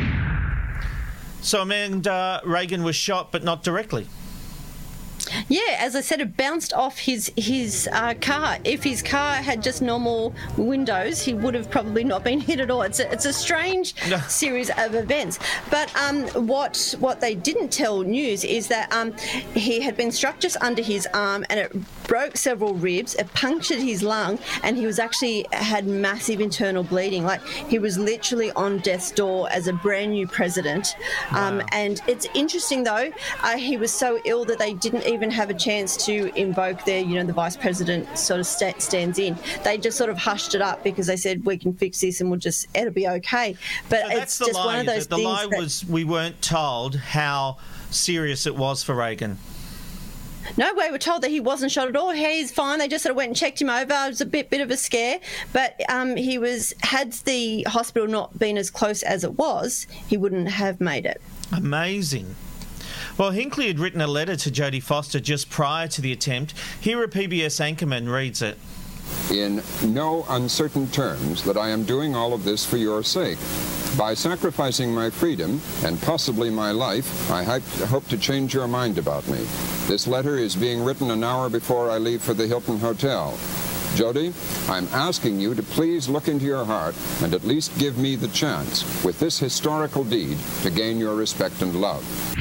So Amanda, Reagan was shot, but not directly. Yeah, as I said, it bounced off his his uh, car. If his car had just normal windows, he would have probably not been hit at all. It's a, it's a strange no. series of events. But um, what what they didn't tell news is that um, he had been struck just under his arm, and it broke several ribs. It punctured his lung, and he was actually had massive internal bleeding. Like, he was literally on death's door as a brand new president. Um, wow. And it's interesting though, uh, he was so ill that they didn't even even have a chance to invoke their, you know, the vice president sort of st- stands in. They just sort of hushed it up because they said, we can fix this and we'll just, it'll be okay. But so it's just lie, one of those the, things. The lie that, was we weren't told how serious it was for Reagan. No, we were told that he wasn't shot at all. He's fine. They just sort of went and checked him over. It was a bit, bit of a scare, but um, he was. Had the hospital not been as close as it was, he wouldn't have made it. Amazing. Well, Hinckley had written a letter to Jodie Foster just prior to the attempt. Here a P B S anchorman reads it. In no uncertain terms that I am doing all of this for your sake. By sacrificing my freedom and possibly my life, I hope to change your mind about me. This letter is being written an hour before I leave for the Hilton Hotel. Jody, I'm asking you to please look into your heart and at least give me the chance, with this historical deed, to gain your respect and love.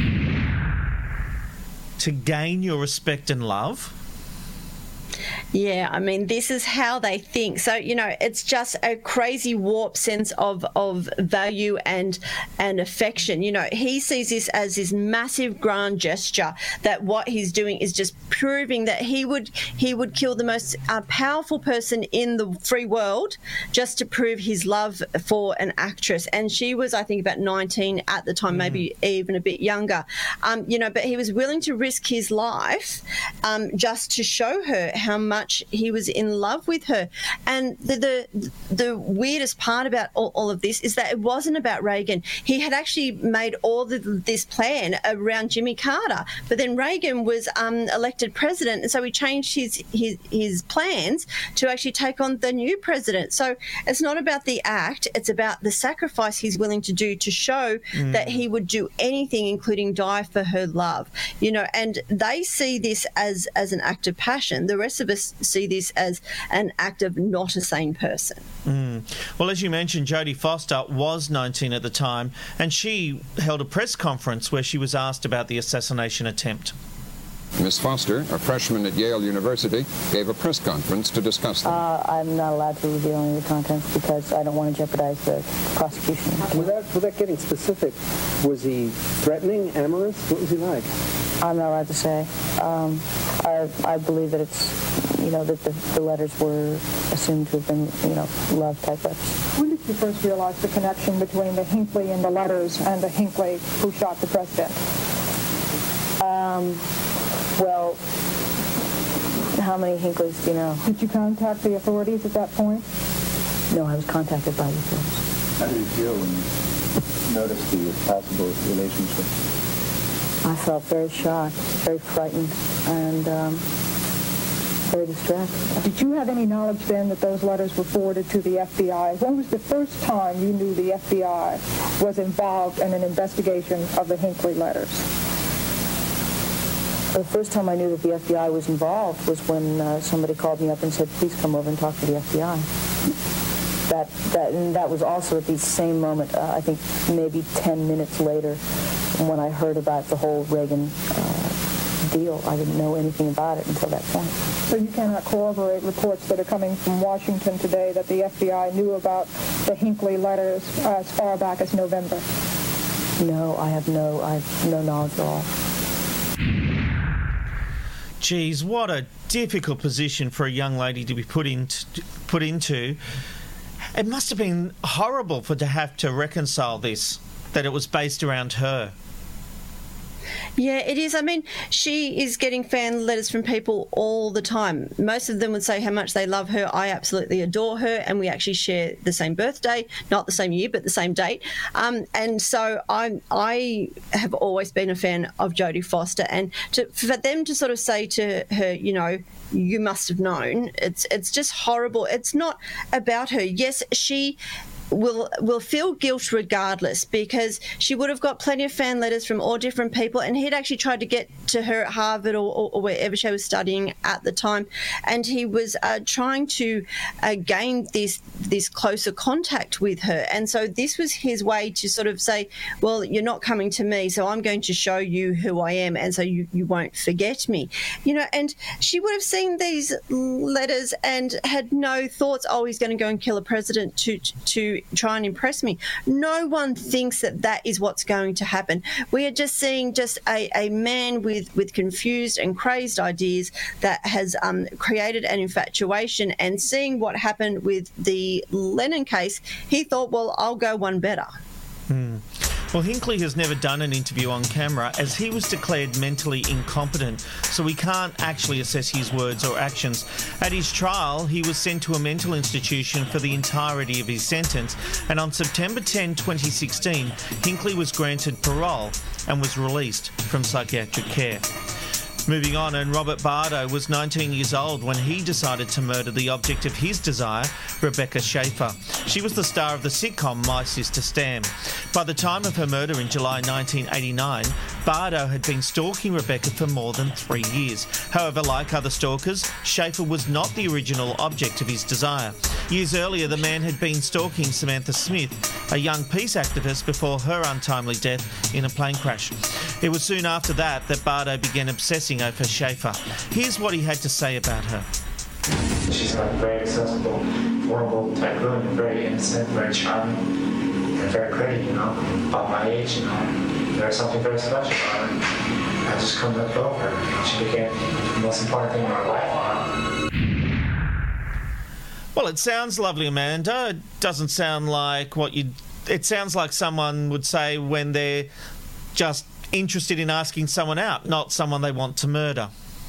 To gain your respect and love? Yeah, I mean, this is how they think. So, you know, it's just a crazy warped sense of, of value and and affection. You know, he sees this as this massive grand gesture, that what he's doing is just proving that he would he would kill the most uh, powerful person in the free world just to prove his love for an actress. And she was, I think, about nineteen at the time, mm. maybe even a bit younger. Um, you know, but he was willing to risk his life um, just to show her how much he was in love with her. And the the, the weirdest part about all, all of this is that it wasn't about Reagan. He had actually made all the, this plan around Jimmy Carter, but then Reagan was um, elected president, and so he changed his, his his plans to actually take on the new president. So it's not about the act, it's about the sacrifice he's willing to do to show mm. that he would do anything, including die for her love. You know, and they see this as as an act of passion. The rest of us see this as an act of not a sane person. Mm. Well, as you mentioned, Jodie Foster was nineteen at the time, and she held a press conference where she was asked about the assassination attempt. Miss Foster, a freshman at Yale University, gave a press conference to discuss them. Uh, I'm not allowed to reveal any of the contents because I don't want to jeopardize the prosecution. Without, without getting specific, was he threatening, amorous? What was he like? I'm not allowed to say. Um, I, I believe that it's, you know, that the, the letters were assumed to have been, you know, love type letters. When did you first realize the connection between the Hinckley and the letters and the Hinckley who shot the president? Um, well, how many Hinkleys do you know? Did you contact the authorities at that point? No, I was contacted by the authorities. How did you feel when you noticed the possible relationship? I felt very shocked, very frightened, and um, very distressed. Did you have any knowledge then that those letters were forwarded to the F B I? When was the first time you knew the F B I was involved in an investigation of the Hinckley letters? The first time I knew that the F B I was involved was when uh, somebody called me up and said, please come over and talk to the F B I. That, that, and that was also at the same moment, uh, I think maybe ten minutes later, when I heard about the whole Reagan uh, deal. I didn't know anything about it until that point. So you cannot corroborate reports that are coming from Washington today that the F B I knew about the Hinckley letters uh, as far back as November? No, I have no, I have no knowledge at all. Geez, what a difficult position for a young lady to be put into. Put into. It must have been horrible for to have to reconcile this, that it was based around her. Yeah, it is. I mean, she is getting fan letters from people all the time. Most of them would say how much they love her. I absolutely adore her, and we actually share the same birthday, not the same year, but the same date. Um, and so I, I have always been a fan of Jodie Foster, and to, for them to sort of say to her, you know, you must have known, it's it's just horrible. It's not about her. Yes, she will will feel guilt regardless, because she would have got plenty of fan letters from all different people, and he'd actually tried to get to her at Harvard or, or, or wherever she was studying at the time, and he was uh, trying to uh, gain this this closer contact with her. And so this was his way to sort of say, well, you're not coming to me, so I'm going to show you who I am, and so you, you won't forget me. You know, and she would have seen these letters and had no thoughts, oh, he's going to go and kill a president to to try and impress me. No one thinks that that is what's going to happen. We are just seeing just a, a man with, with confused and crazed ideas that has um, created an infatuation, and seeing what happened with the Lennon case, he thought, well, I'll go one better. Hmm. Well, Hinckley has never done an interview on camera, as he was declared mentally incompetent, so we can't actually assess his words or actions. At his trial, he was sent to a mental institution for the entirety of his sentence, and on September tenth, twenty sixteen, Hinckley was granted parole and was released from psychiatric care. Moving on, and Robert Bardo was nineteen years old when he decided to murder the object of his desire, Rebecca Schaefer. She was the star of the sitcom My Sister Stan. By the time of her murder in July nineteen eighty-nine, Bardo had been stalking Rebecca for more than three years. However, like other stalkers, Schaefer was not the original object of his desire. Years earlier, the man had been stalking Samantha Smith, a young peace activist, before her untimely death in a plane crash. It was soon after that that Bardo began obsessing over Schaefer. Here's what he had to say about her. She's like very accessible, horrible type woman, very innocent, very charming, and very pretty, you know, about my age, you know. There's something very special about her. I just couldn't let go of her. She became the most important thing in my life. Well, it sounds lovely, Amanda. It doesn't sound like what you... It sounds like someone would say when they're just interested in asking someone out, not someone they want to murder.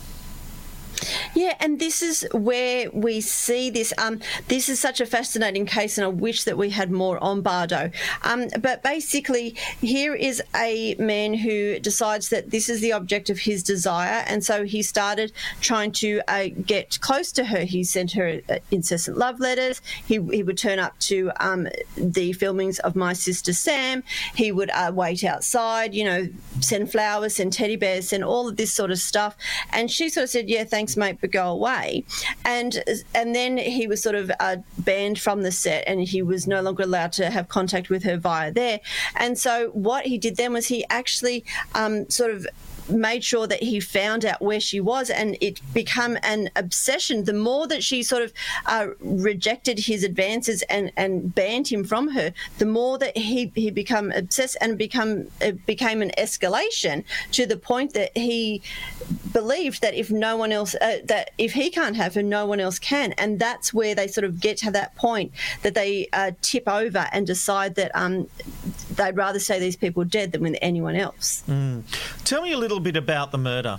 Yeah, and this is where we see this. Um, this is such a fascinating case, and I wish that we had more on Bardo. Um, but basically, here is a man who decides that this is the object of his desire, and so he started trying to uh, get close to her. He sent her uh, incessant love letters. He, he would turn up to um, the filmings of My Sister Sam. He would uh, wait outside, you know, send flowers, send teddy bears, send all of this sort of stuff. And she sort of said, yeah, thanks, mate, but go away. And and then he was sort of uh, banned from the set, and he was no longer allowed to have contact with her via there. And so what he did then was he actually um, sort of made sure that he found out where she was, and it became an obsession. The more that she sort of uh, rejected his advances and, and banned him from her, the more that he, he became obsessed, and become it became an escalation to the point that he believed that if no one else, uh, that if he can't have her, no one else can. And that's where they sort of get to that point that they uh, tip over and decide that um, they'd rather say these people are dead than with anyone else. Mm. Tell me a little bit about the murder.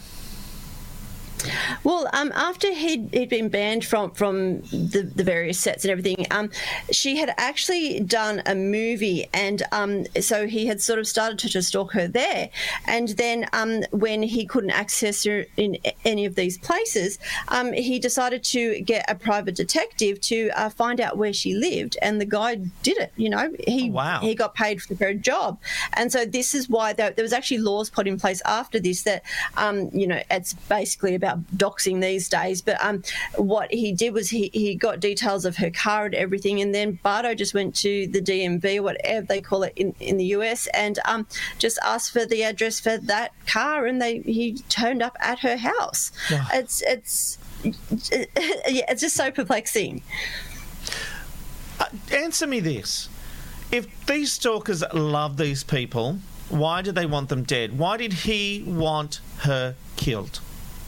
Well, um, after he'd, he'd been banned from, from the, the various sets and everything, um, she had actually done a movie, and um, so he had sort of started to, to stalk her there. And then um, when he couldn't access her in any of these places, um, he decided to get a private detective to uh, find out where she lived, and the guy did it. You know, he oh, wow. he got paid for her job. And so this is why there, there was actually laws put in place after this that, um, you know, it's basically about doxing these days, but um, what he did was he, he got details of her car and everything, and then Bardo just went to the D M V, whatever they call it in, in the U S, and um, just asked for the address for that car, and they he turned up at her house. Yeah. It's it's yeah, it's just so perplexing. Uh, answer me this: if these stalkers love these people, why do they want them dead? Why did he want her killed?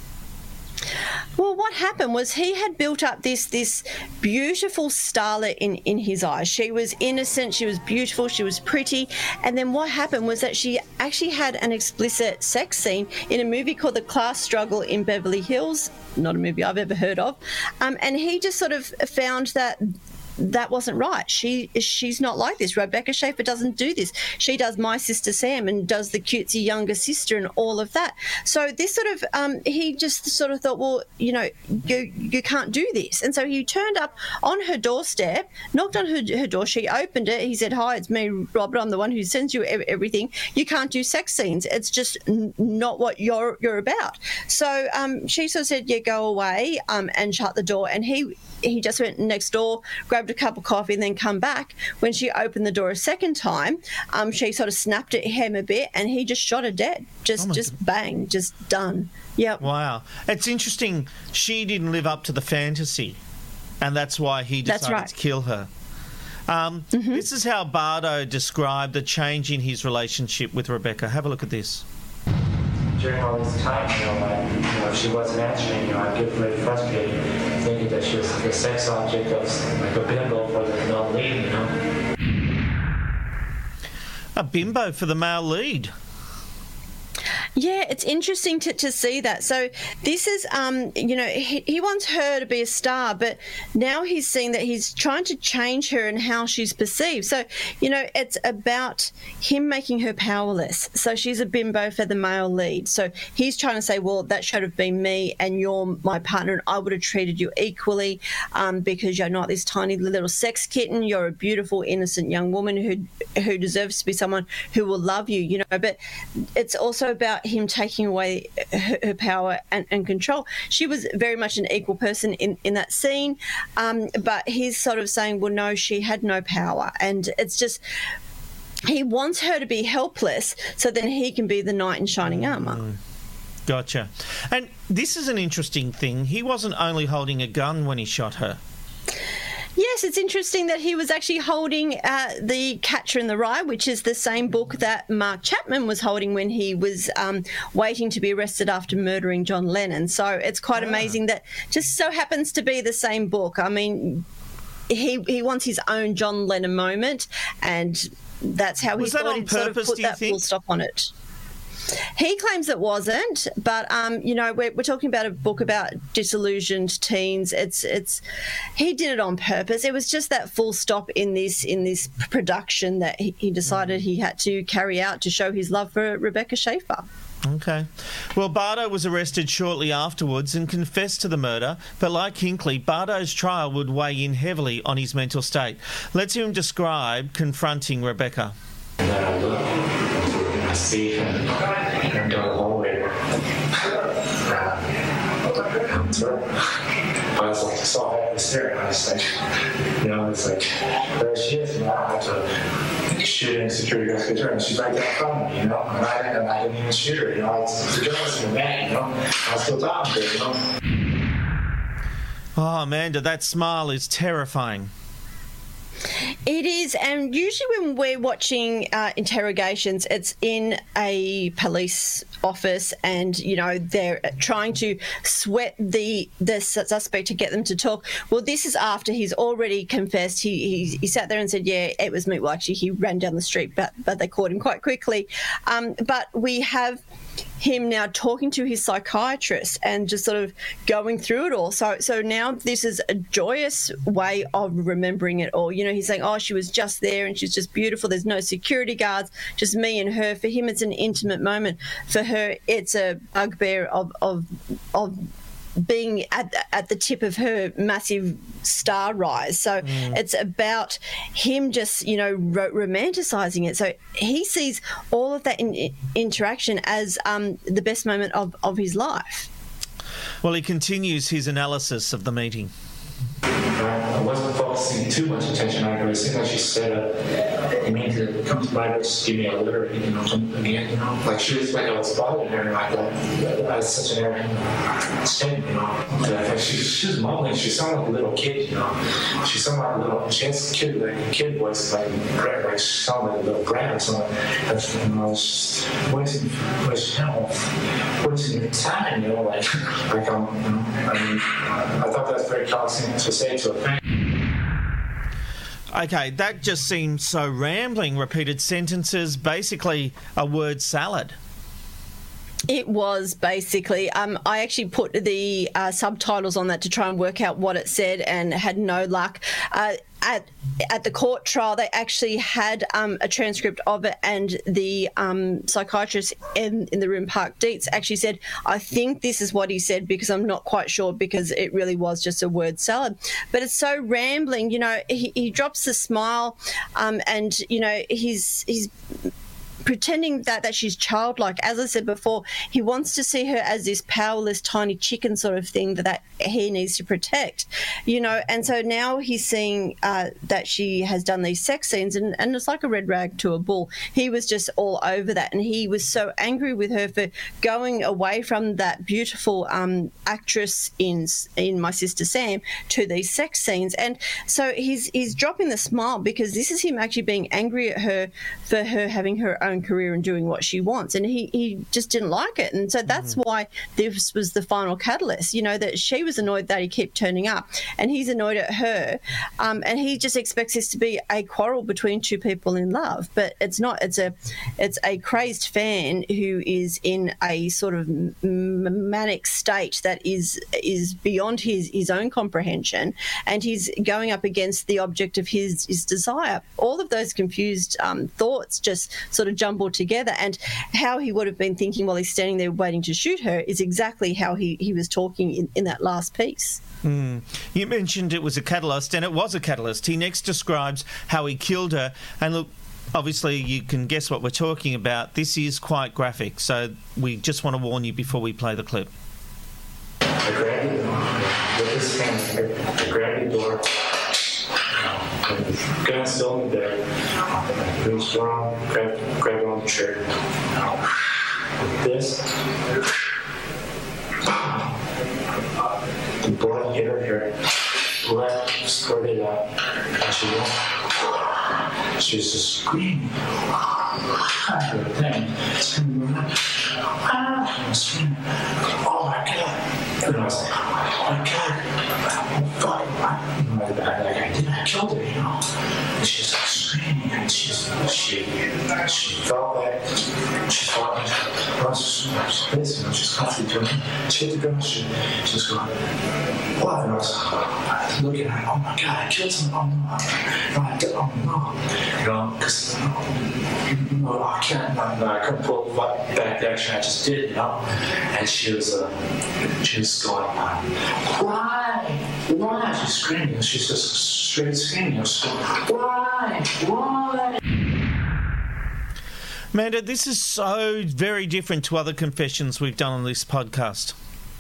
Well, what happened was he had built up this this beautiful starlet in, in his eyes. She was innocent, she was beautiful, she was pretty. And then what happened was that she actually had an explicit sex scene in a movie called The Class Struggle in Beverly Hills, not a movie I've ever heard of. Um, and he just sort of found that that wasn't right. She she's not like this. Rebecca Schaefer doesn't do this. She does My Sister Sam and does the cutesy younger sister and all of that. So this sort of um, he just sort of thought, well, you know, you you can't do this. And so he turned up on her doorstep, knocked on her, her door. She opened it. He said, "Hi, it's me, Robert. I'm the one who sends you everything. You can't do sex scenes. It's just n- not what you're you're about." So um, she sort of said, "Yeah, go away," um, and shut the door. And he he just went next door, grabbed a cup of coffee, and then come back. When she opened the door a second time, um, she sort of snapped at him a bit, and he just shot her dead. Just, oh just God. Bang, just done. Yep. Wow. It's interesting. She didn't live up to the fantasy, and that's why he decided that's right. to kill her. Um, mm-hmm. This is how Bardo described the change in his relationship with Rebecca. Have a look at this. During all this time, you know, like, you know, if she wasn't answering, you know, I'd get really frustrated, thinking that she was the sex object of like a bimbo for the male lead, you know. A bimbo for the male lead. Yeah, it's interesting to, to see that. So this is, um, you know, he, he wants her to be a star, but now he's seeing that he's trying to change her and how she's perceived. So, you know, it's about him making her powerless. So she's a bimbo for the male lead. So he's trying to say, well, that should have been me and you're my partner and I would have treated you equally um, because you're not this tiny little sex kitten. You're a beautiful, innocent young woman who, who deserves to be someone who will love you, you know. But it's also about him taking away her, her power and, and control. She was very much an equal person in, in that scene, um, but he's sort of saying, well, no, she had no power. And it's just, he wants her to be helpless so then he can be the knight in shining armour. Mm. Gotcha. And this is an interesting thing. He wasn't only holding a gun when he shot her. Yes, it's interesting that he was actually holding uh, the Catcher in the Rye, which is the same book that Mark Chapman was holding when he was um, waiting to be arrested after murdering John Lennon. So it's quite ah. amazing that just so happens to be the same book. I mean, he he wants his own John Lennon moment, and that's how was he that thought on he'd purpose, sort of put do you that think? full stop on it. He claims it wasn't, but um, you know, we're, we're talking about a book about disillusioned teens. It's it's he did it on purpose. It was just that full stop in this in this production that he, he decided he had to carry out to show his love for Rebecca Schaeffer. Okay. Well, Bardo was arrested shortly afterwards and confessed to the murder, but like Hinckley, Bardo's trial would weigh in heavily on his mental state. Let's hear him describe confronting Rebecca. And then I look, and I see him in the hallway. Uh, I was like, I saw her staring. I was like, you know, it's like, there she is. You know, I have to shoot in security guard's picture, and she's right there in front of me, you know. And I, and I didn't even shoot her, you know. I was the journalist in the back, you know. I was still talking to her, you know. Oh, Amanda, that smile is terrifying. It is, and usually when we're watching uh, interrogations, it's in a police office, and you know they're trying to sweat the the suspect to get them to talk. Well, this is after he's already confessed. He he, he sat there and said, "Yeah, it was me." Well, actually, he ran down the street, but but they caught him quite quickly. Um, but we have him now talking to his psychiatrist and just sort of going through it all. So so now this is a joyous way of remembering it all. You know, he's saying, oh, she was just there and she's just beautiful. There's no security guards, just me and her. For him, it's an intimate moment. For her, it's a bugbear of of of being at at the tip of her massive star rise. So mm. it's about him just, you know, ro- romanticising it. So he sees all of that in, in interaction as um, the best moment of, of his life. Well, he continues his analysis of the meeting. I wasn't focusing too much attention on her. It seemed like she said, uh, you mean to come to my just give me a litter, you know, again, you know? Like she was like I was bothering her, like that. I was such an arrogant statement, you know? Like she, she was mumbling, she sounded like a little kid, you know? She sounded like a little, she has a kid, like a kid voice, like, like she sounded like a little brat or something. That's, you know, I was just wasting, wasting, you know, wasting your time, you know, like, like I'm, you know, I mean, I thought that was very callousing to say to a fan. Okay, that just seems so rambling. Repeated sentences, basically a word salad. It was basically. Um, I actually put the uh, subtitles on that to try and work out what it said, and had no luck. Uh, at at the court trial, they actually had um, a transcript of it, and the um, psychiatrist in, in the room, Park Dietz, actually said, "I think this is what he said because I'm not quite sure because it really was just a word salad." But it's so rambling, you know. He, he drops the smile, um, and you know he's he's. pretending that, that she's childlike. As I said before, he wants to see her as this powerless tiny chicken sort of thing that, that he needs to protect, you know. And so now he's seeing uh, that she has done these sex scenes, and, and it's like a red rag to a bull. He was just all over that, and he was so angry with her for going away from that beautiful um, actress in in My Sister Sam to these sex scenes. And so he's he's dropping the smile because this is him actually being angry at her for her having her own own career and doing what she wants. And he, he just didn't like it. And so that's mm. why this was the final catalyst, you know, that she was annoyed that he kept turning up and he's annoyed at her. Um, and he just expects this to be a quarrel between two people in love. But it's not. It's a it's a crazed fan who is in a sort of manic state that is is beyond his, his own comprehension. And he's going up against the object of his, his desire. All of those confused um, thoughts just sort of jumbled together. And how he would have been thinking while he's standing there waiting to shoot her is exactly how he, he was talking in, in that last piece. Mm. You mentioned it was a catalyst, and it was a catalyst. He next describes how he killed her. And look, obviously you can guess what we're talking about. This is quite graphic, so we just want to warn you before we play the clip. I grabbed it with his hand. I grabbed the door. The gun still in the bed. Reached around, grabbed, grabbed on the chair. Like this. The blood hit her here. Blood squirted out. And she went. She was just screaming. Thing. Screaming. Ah, screaming. Oh my God. And I was like, oh my God. Oh fuck. I, you know, I, I, I did. I killed her, you know. And she's like screaming. And she's, she, she fell back. She fell back. I was just this, you know, she's constantly doing it. She hit the ground. She, she was going, what? And I was like, looking at her. Oh my God, I killed someone. Oh no. No, I did. Oh no. You know, because, you know, I can't, no, no, I couldn't pull back the action I just did, you know. And she was, uh, she was going, uh, why? Why? She's screaming. She's just straight screaming. She's going, why? Why? Amanda, this is so very different to other confessions we've done on this podcast.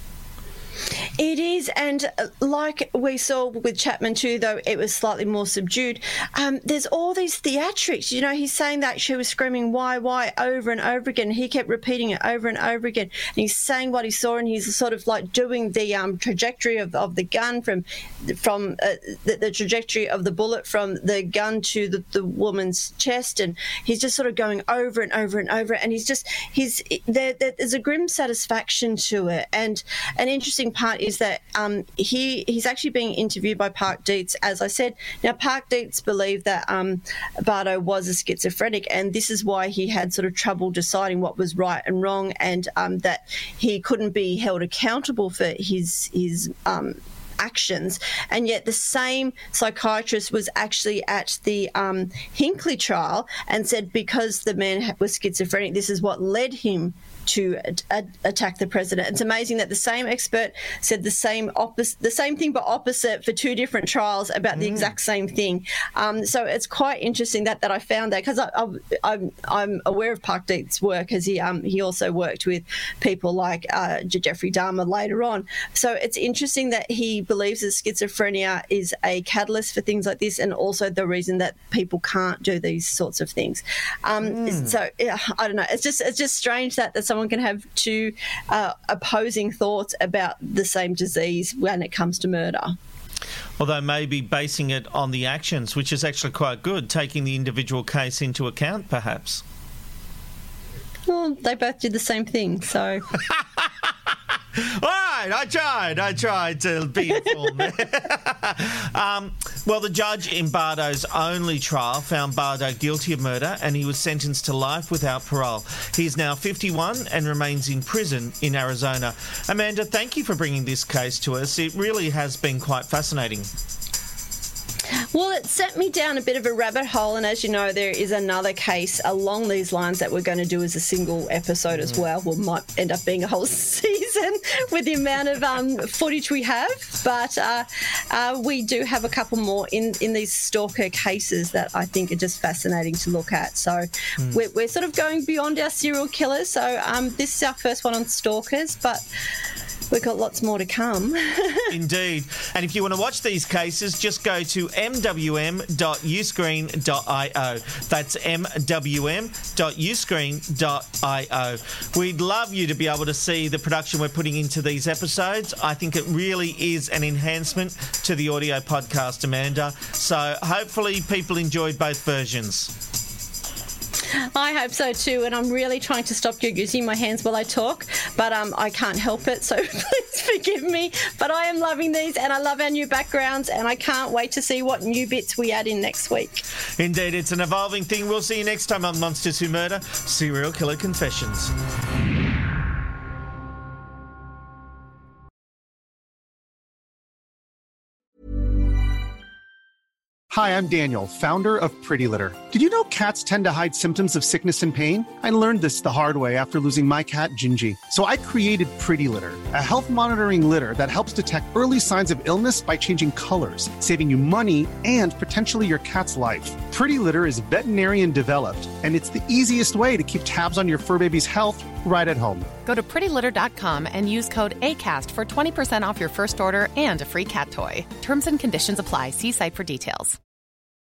It is, and like we saw with Chapman too, though it was slightly more subdued, um, there's all these theatrics. You know, he's saying that she was screaming, why, why, over and over again. He kept repeating it over and over again. And he's saying what he saw, and he's sort of like doing the um, trajectory of, of the gun from from uh, the, the trajectory of the bullet from the gun to the, the woman's chest. And he's just sort of going over and over and over. And he's just, he's there, there's a grim satisfaction to it. And an interesting part is that um, he he's actually being interviewed by Park Dietz, as I said. Now, Park Dietz believed that um, Bardo was a schizophrenic, and this is why he had sort of trouble deciding what was right and wrong, and um, that he couldn't be held accountable for his his um, actions. And yet the same psychiatrist was actually at the um, Hinckley trial and said because the man was schizophrenic, this is what led him to a- attack the president. It's amazing that the same expert said the same opposite, the same thing but opposite for two different trials about mm. the exact same thing. Um, so it's quite interesting that that I found that, because I, I, I'm I'm aware of Park Dietz's work, as he um he also worked with people like uh, Jeffrey Dahmer later on. So it's interesting that he believes that schizophrenia is a catalyst for things like this, and also the reason that people can't do these sorts of things. Um, mm. So yeah, I don't know. It's just it's just strange that that someone can have two uh, opposing thoughts about the same disease when it comes to murder. Although maybe basing it on the actions, which is actually quite good, taking the individual case into account, perhaps. Well, they both did the same thing, so... All right, I tried. I tried to be informed. um, well, the judge in Bardo's only trial found Bardo guilty of murder, and he was sentenced to life without parole. He is now fifty-one and remains in prison in Arizona. Amanda, thank you for bringing this case to us. It really has been quite fascinating. Well, it sent me down a bit of a rabbit hole, and as you know, there is another case along these lines that we're going to do as a single episode as well. Well, might end up being a whole season with the amount of um, footage we have, but uh, uh, we do have a couple more in, in these stalker cases that I think are just fascinating to look at. So mm. we're, we're sort of going beyond our serial killers. So um, this is our first one on stalkers, but... we've got lots more to come. Indeed. And if you want to watch these cases, just go to m w m dot uscreen dot i o. That's m w m dot uscreen dot i o. We'd love you to be able to see the production we're putting into these episodes. I think it really is an enhancement to the audio podcast, Amanda. So hopefully people enjoyed both versions. I hope so too, and I'm really trying to stop you using my hands while I talk, but um, I can't help it, so please forgive me. But I am loving these, and I love our new backgrounds, and I can't wait to see what new bits we add in next week. Indeed, it's an evolving thing. We'll see you next time on Monsters Who Murder, Serial Killer Confessions. Hi, I'm Daniel, founder of Pretty Litter. Did you know cats tend to hide symptoms of sickness and pain? I learned this the hard way after losing my cat, Gingy. So I created Pretty Litter, a health monitoring litter that helps detect early signs of illness by changing colors, saving you money and potentially your cat's life. Pretty Litter is veterinarian developed, and it's the easiest way to keep tabs on your fur baby's health right at home. Go to pretty litter dot com and use code ACAST for twenty percent off your first order and a free cat toy. Terms and conditions apply. See site for details.